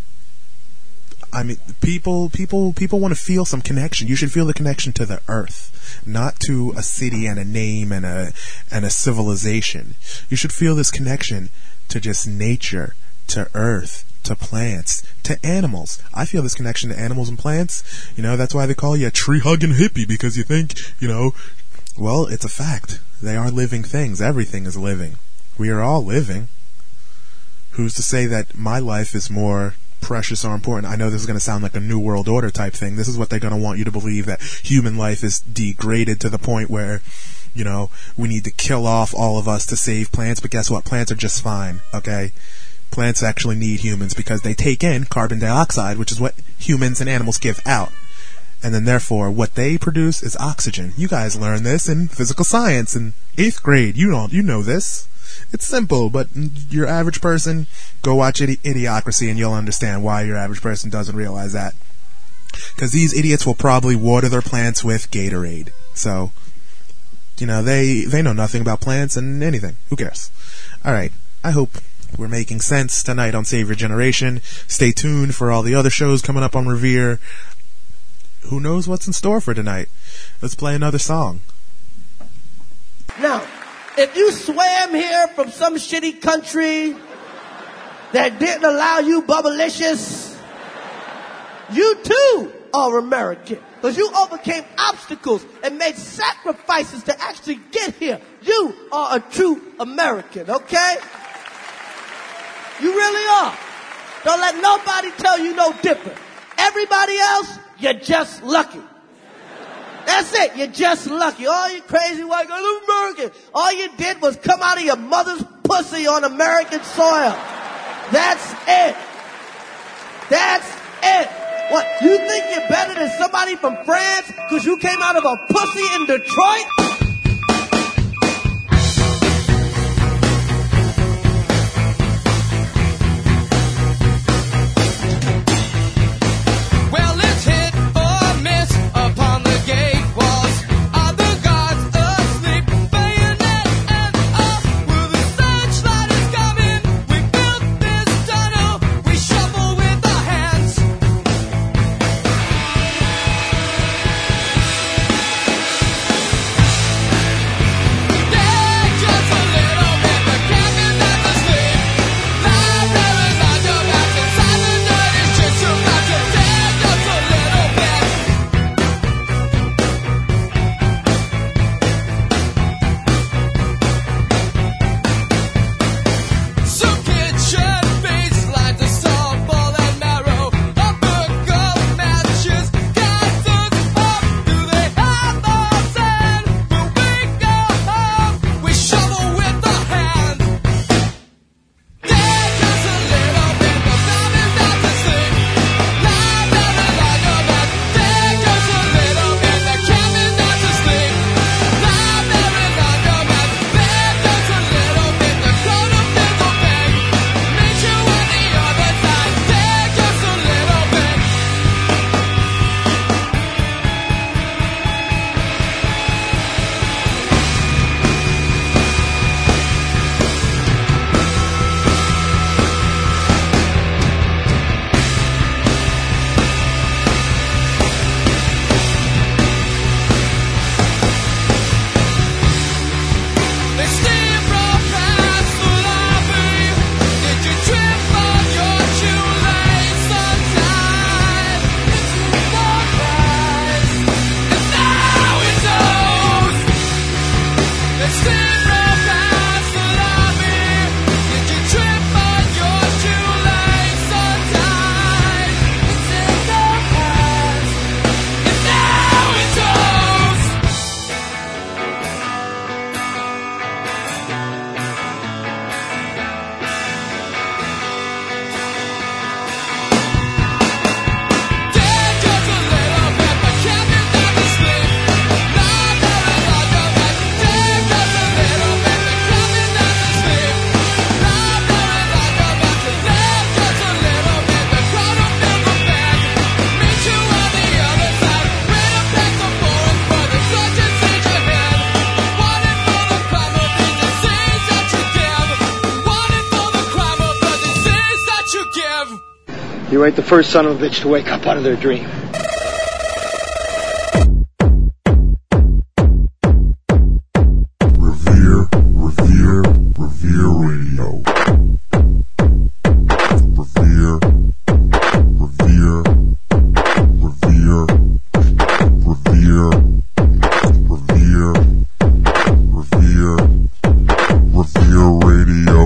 people want to feel some connection. You should feel the connection to the earth, not to a city and a name and a civilization. You should feel this connection to just nature, to earth, to plants, to animals. I feel this connection to animals and plants. That's why they call you a tree-hugging hippie, because you think, well, it's a fact. They are living things. Everything is living. We are all living. Who's to say that my life is more precious or important? I know this is going to sound like a New World Order type thing. This is what they're going to want you to believe, that human life is degraded to the point where, we need to kill off all of us to save plants. But guess what? Plants are just fine, okay? Plants actually need humans because they take in carbon dioxide, which is what humans and animals give out. And then therefore, what they produce is oxygen. You guys learn this in physical science in 8th grade. You know this. It's simple, but your average person, go watch Idiocracy and you'll understand why your average person doesn't realize that. Because these idiots will probably water their plants with Gatorade. So, they know nothing about plants and anything. Who cares? Alright, I hope we're making sense tonight on Save Your Generation. Stay tuned for all the other shows coming up on Revere. Who knows what's in store for tonight? Let's play another song. Now, if you swam here from some shitty country that didn't allow you bubblicious, you too are American. Because you overcame obstacles and made sacrifices to actually get here. You are a true American, okay? You really are. Don't let nobody tell you no different. Everybody else, you're just lucky. That's it. You're just lucky. All you crazy white guys, I'm American. All you did was come out of your mother's pussy on American soil. That's it. That's it. What, you think you're better than somebody from France because you came out of a pussy in Detroit? You ain't the first son of a bitch to wake up out of their dream. Revere Radio. Revere Radio.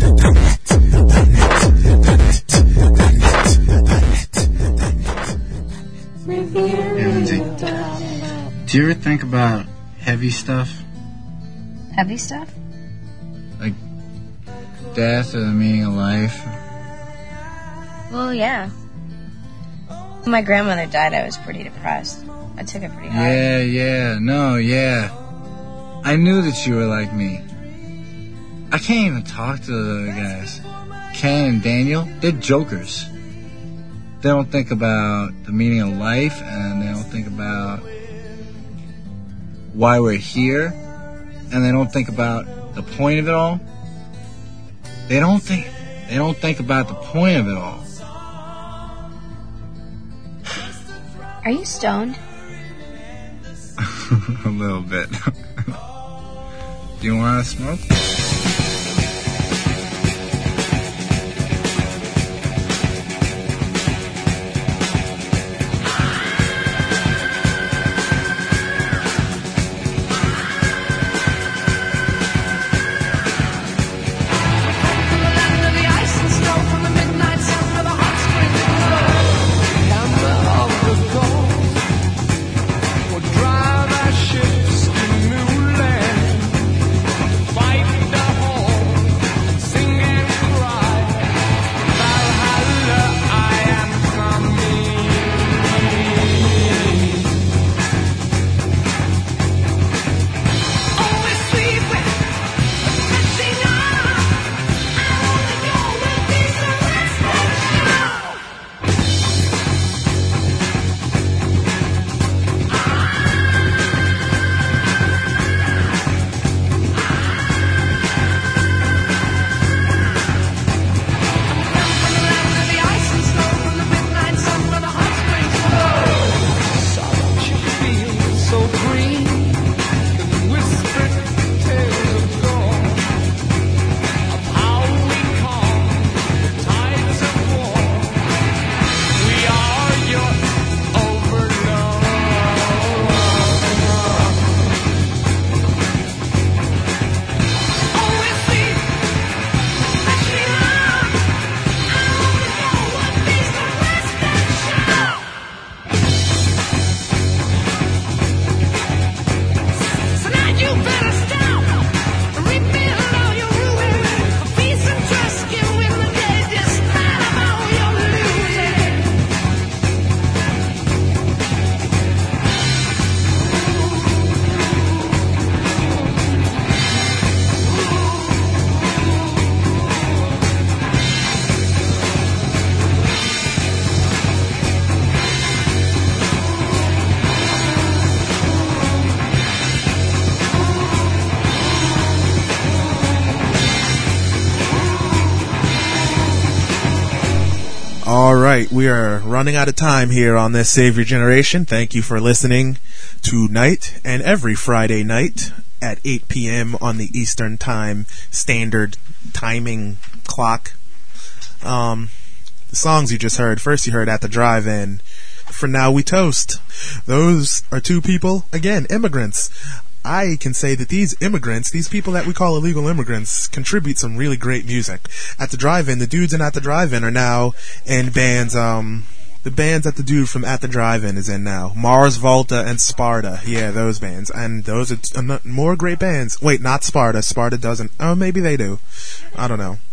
Do you ever think about heavy stuff? Heavy stuff? Like death or the meaning of life? Well, yeah. When my grandmother died, I was pretty depressed. I took it pretty hard. Yeah. I knew that you were like me. I can't even talk to the other guys. Ken and Daniel, they're jokers. They don't think about the meaning of life, and they don't think about why we're here, and they don't think about the point of it all. They don't think about the point of it all. Are you stoned? A little bit. Do you want to smoke? Alright, we are running out of time here on this Save Your Generation. Thank you for listening tonight and every Friday night at 8 p.m. on the Eastern Time Standard Timing Clock. The songs you just heard, first you heard At the Drive-In. For Now We Toast. Those are two people, again, immigrants. I can say that these immigrants, these people that we call illegal immigrants, contribute some really great music. At the Drive-In, the dudes in At the Drive-In are now in bands, the bands that the dude from At the Drive-In is in now. Mars Volta and Sparta. Yeah, those bands. And those are more great bands. Wait, not Sparta. Sparta doesn't. Oh, maybe they do. I don't know.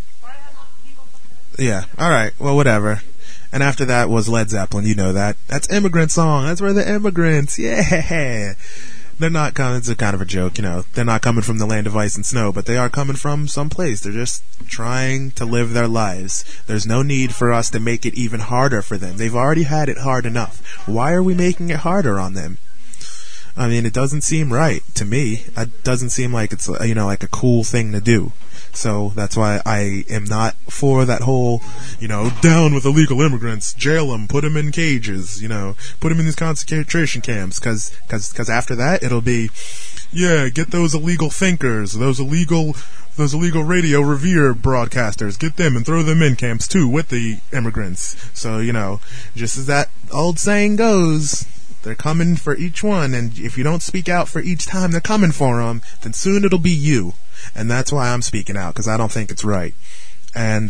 Yeah, alright. Well, whatever. And after that was Led Zeppelin. You know that. That's Immigrant Song. That's where the immigrants. Yeah. They're not coming, it's a kind of a joke, you know. They're not coming from the land of ice and snow, but they are coming from someplace. They're just trying to live their lives. There's no need for us to make it even harder for them. They've already had it hard enough. Why are we making it harder on them? I mean, it doesn't seem right to me. It doesn't seem like it's, like a cool thing to do. So that's why I am not for that whole, down with illegal immigrants, jail them, put them in cages, put them in these concentration camps, because after that it'll be, get those illegal thinkers, those illegal radio Revere broadcasters, get them and throw them in camps too with the immigrants. So, just as that old saying goes, they're coming for each one, and if you don't speak out for each time they're coming for them, then soon it'll be you. And that's why I'm speaking out, because I don't think it's right. And,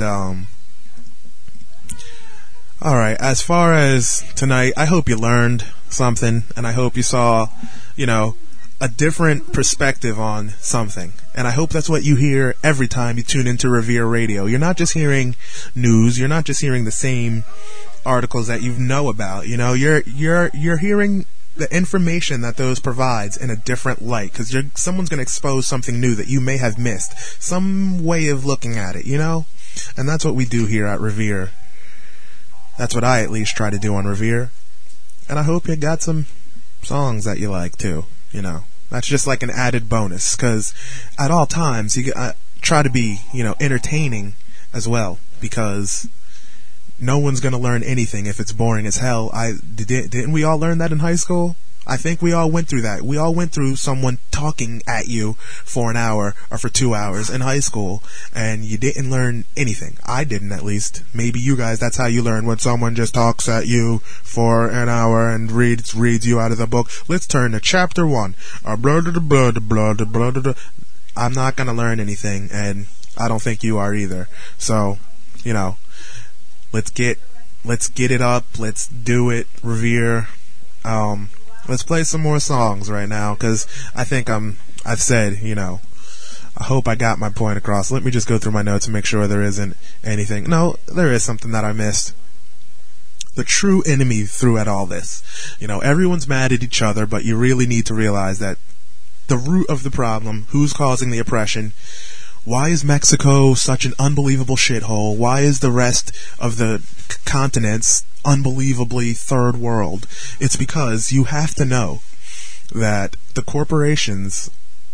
alright, as far as tonight, I hope you learned something, and I hope you saw, a different perspective on something. And I hope that's what you hear every time you tune into Revere Radio. You're not just hearing news, you're not just hearing the same articles that you know about, you're hearing the information that those provides in a different light, because someone's going to expose something new that you may have missed, some way of looking at it, and that's what we do here at Revere. That's what I at least try to do on Revere, and I hope you got some songs that you like too, that's just like an added bonus, because at all times you try to be entertaining as well, because no one's going to learn anything if it's boring as hell. Didn't we all learn that in high school? I think we all went through that. We all went through someone talking at you for an hour or for 2 hours in high school, and you didn't learn anything. I didn't, at least. Maybe you guys, that's how you learn, when someone just talks at you for an hour and reads you out of the book. Let's turn to chapter 1. I'm not going to learn anything, and I don't think you are either. So, let's get it up. Let's do it, Revere. Let's play some more songs right now, because I think I've said, I hope I got my point across. Let me just go through my notes and make sure there isn't anything. No, there is something that I missed. The true enemy throughout all this. Everyone's mad at each other, but you really need to realize that the root of the problem, who's causing the oppression, why is Mexico such an unbelievable shithole? Why is the rest of the continents unbelievably third world? It's because you have to know that the corporations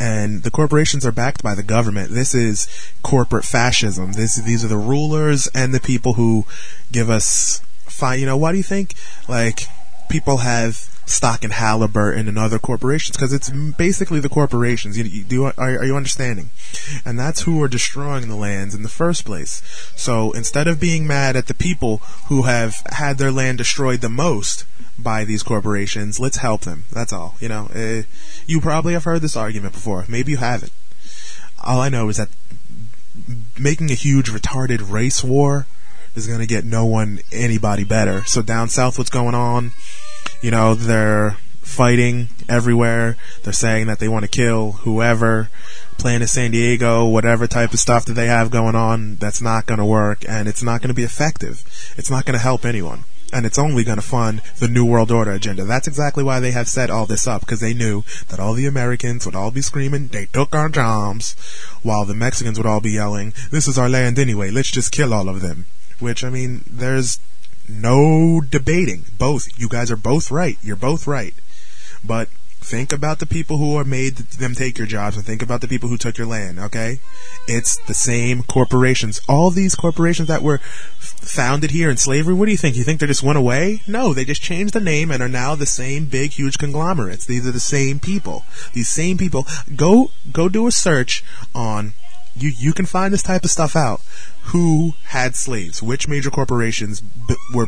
are backed by the government. This is corporate fascism. These are the rulers and the people who give us why do you think people have stock in Halliburton and other corporations? Because it's basically the corporations. Are you understanding? And that's who are destroying the lands in the first place. So instead of being mad at the people who have had their land destroyed the most by these corporations, let's help them. That's all. You probably have heard this argument before. Maybe you haven't. All I know is that making a huge retarded race war is going to get anybody better. So down south, what's going on? They're fighting everywhere. They're saying that they want to kill whoever. Planet San Diego, whatever type of stuff that they have going on, that's not going to work, and it's not going to be effective. It's not going to help anyone. And it's only going to fund the New World Order agenda. That's exactly why they have set all this up, because they knew that all the Americans would all be screaming, "They took our jobs," while the Mexicans would all be yelling, "This is our land anyway, let's just kill all of them." Which, there's no debating. You guys are both right. You're both right. But think about the people who are made them take your jobs, and think about the people who took your land, okay? It's the same corporations. All these corporations that were founded here in slavery, what do you think? You think they just went away? No, they just changed the name and are now the same big, huge conglomerates. These are the same people. These same people. Go do a search on... You can find this type of stuff out. Who had slaves? Which major corporations were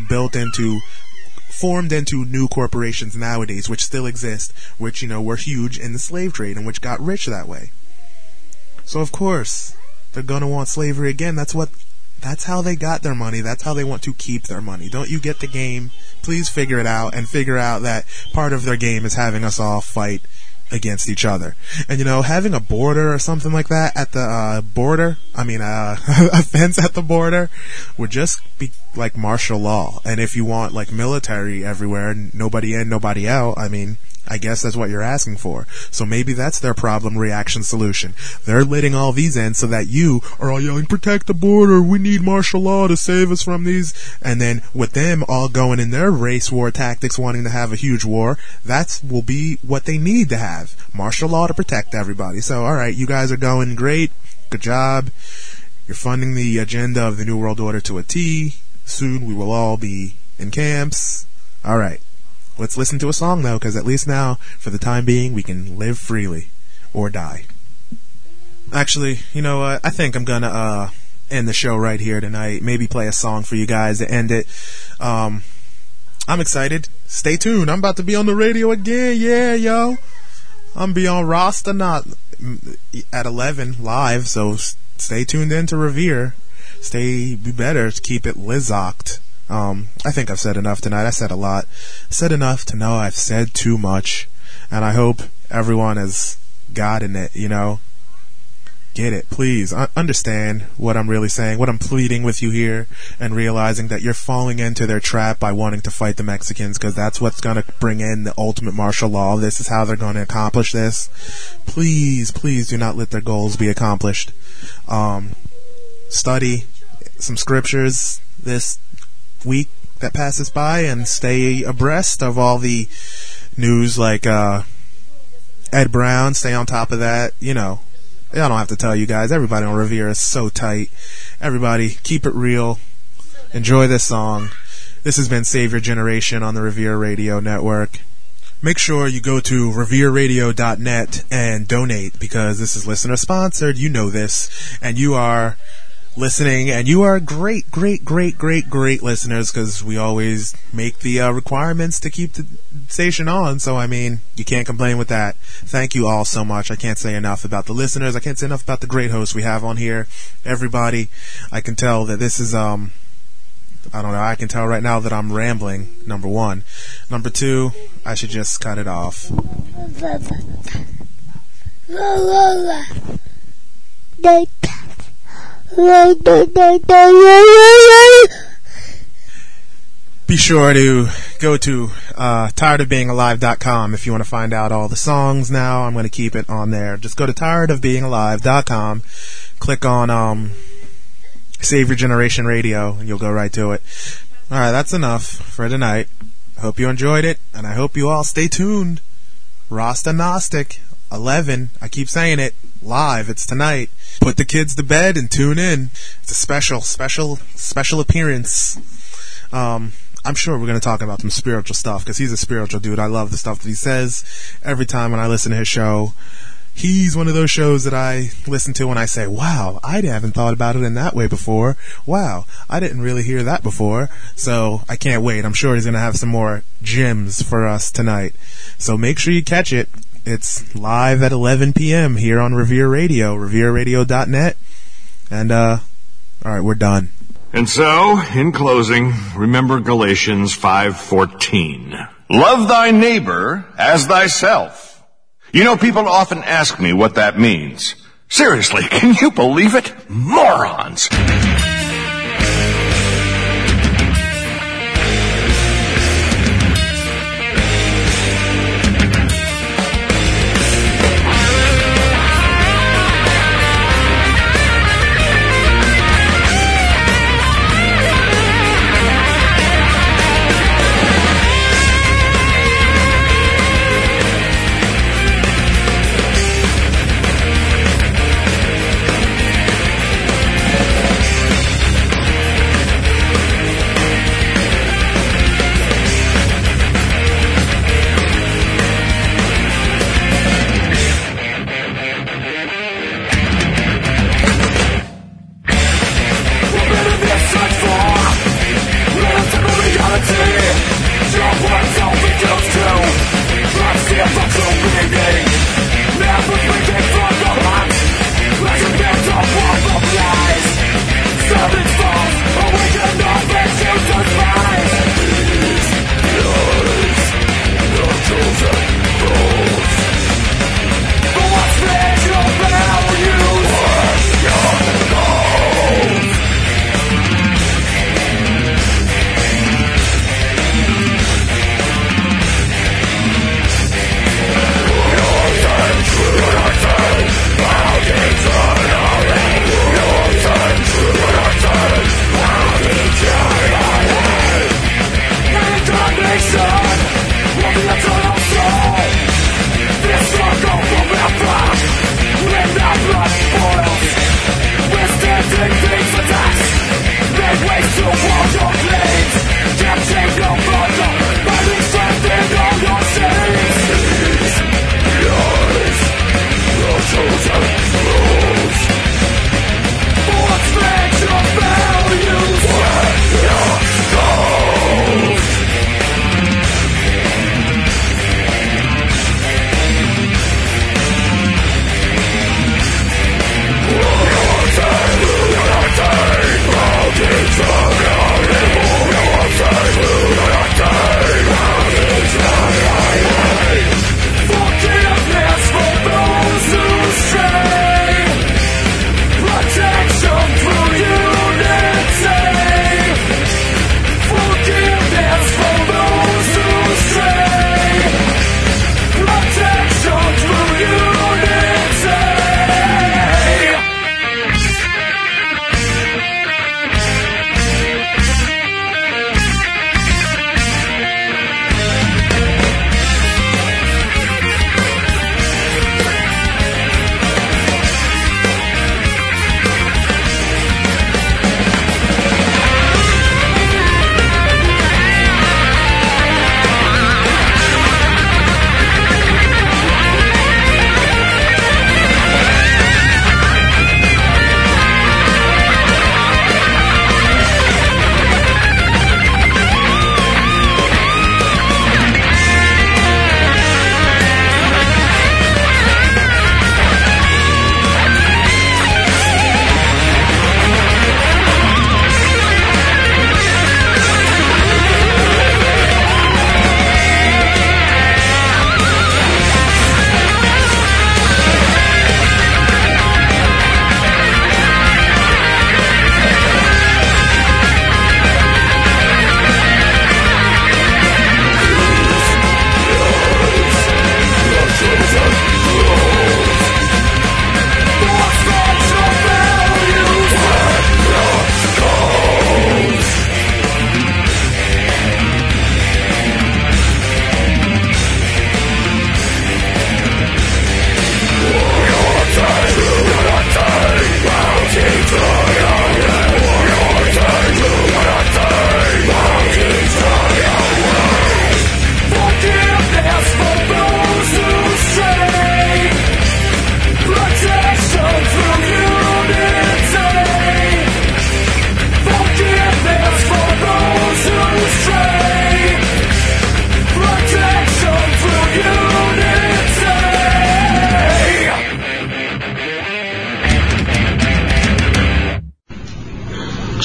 formed into new corporations nowadays, which still exist, which, were huge in the slave trade and which got rich that way. So, of course, they're going to want slavery again. That's how they got their money. That's how they want to keep their money. Don't you get the game? Please figure it out, and figure out that part of their game is having us all fight against each other. And having a border or something like that at the border, a fence at the border, would just like martial law. And if you want like military everywhere, nobody in, nobody out, I mean, I guess that's what you're asking for. So maybe that's their problem reaction solution. They're letting all these in so that you are all yelling, protect the border, we need martial law to save us from these. And then with them all going in their race war tactics, wanting to have a huge war, that will be what they need to have. Martial law to protect everybody. So, alright, you guys are going great. Good job. You're funding the agenda of the New World Order to a T. Soon we will all be in camps. Alright. Let's listen to a song, though, because at least now, for the time being, we can live freely. Or die. Actually, you know what? I think I'm gonna end the show right here tonight. Maybe play a song for you guys to end it. I'm excited. Stay tuned. I'm about to be on the radio again. Yeah, yo. I'm be on Rasta Not at 11 live, so stay tuned in to Revere. Be better to keep it Lizocked. I think I've said enough tonight. I said a lot. Said enough to know I've said too much. And I hope everyone has gotten it, you know. Get it, please. Understand what I'm really saying, what I'm pleading with you here, and realizing that you're falling into their trap by wanting to fight the Mexicans, because that's what's going to bring in the ultimate martial law. This is how they're going to accomplish this. Please, please do not let their goals be accomplished. Study some scriptures this week that passes by and stay abreast of all the news, like Ed Brown. Stay on top of that. You know, I don't have to tell you guys. Everybody on Revere is so tight. Everybody, keep it real. Enjoy this song. This has been Save Your Generation on the Revere Radio Network. Make sure you go to revereradio.net and donate, because this is listener sponsored. You know this, and you are listening, and you are great listeners, because we always make the requirements to keep the station on. So I mean, you can't complain with that. Thank you all so much. I can't say enough about the listeners. I can't say enough about the great hosts we have on here. Everybody, I can tell that this is I don't know, I can tell right now that I'm rambling, number one. Number two, I should just cut it off. Be sure to go to tiredofbeingalive.com if you want to find out all the songs now. I'm going to keep it on there. Just go to tiredofbeingalive.com, click on Save Your Generation Radio, and you'll go right to it. Alright, that's enough for tonight. I hope you enjoyed it, and I hope you all stay tuned. Rasta Gnostic, 11, I keep saying it, live, it's tonight. Put the kids to bed and tune in. It's a special appearance. I'm sure we're going to talk about some spiritual stuff, because he's a spiritual dude. I love the stuff that he says. Every time when I listen to his show, he's one of those shows that I listen to and I say, wow, I haven't thought about it in that way before. Wow, I didn't really hear that before. So I can't wait. I'm sure he's going to have some more gems for us tonight. So make sure you catch it. It's live at 11 p.m. here on Revere Radio, revereradio.net. And, alright, we're done. And so, in closing, remember Galatians 5:14. Love thy neighbor as thyself. You know, people often ask me what that means. Seriously, can you believe it? Morons!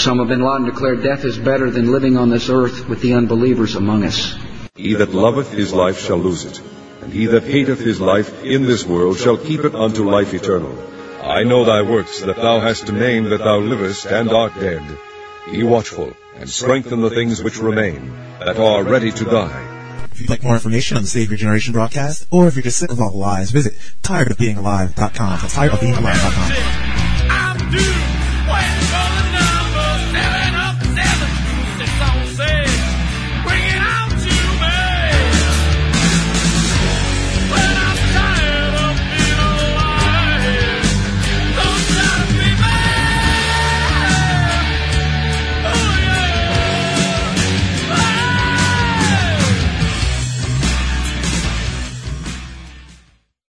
Osama bin Laden declared death is better than living on this earth with the unbelievers among us. He that loveth his life shall lose it, and he that hateth his life in this world shall keep it unto life eternal. I know thy works, that thou hast a name, that thou livest and art dead. Be watchful, and strengthen the things which remain, that are ready to die. If you'd like more information on the Save Your Generation broadcast, or if you're just sick of all the lies, visit tiredofbeingalive.com. That's tiredofbeingalive.com.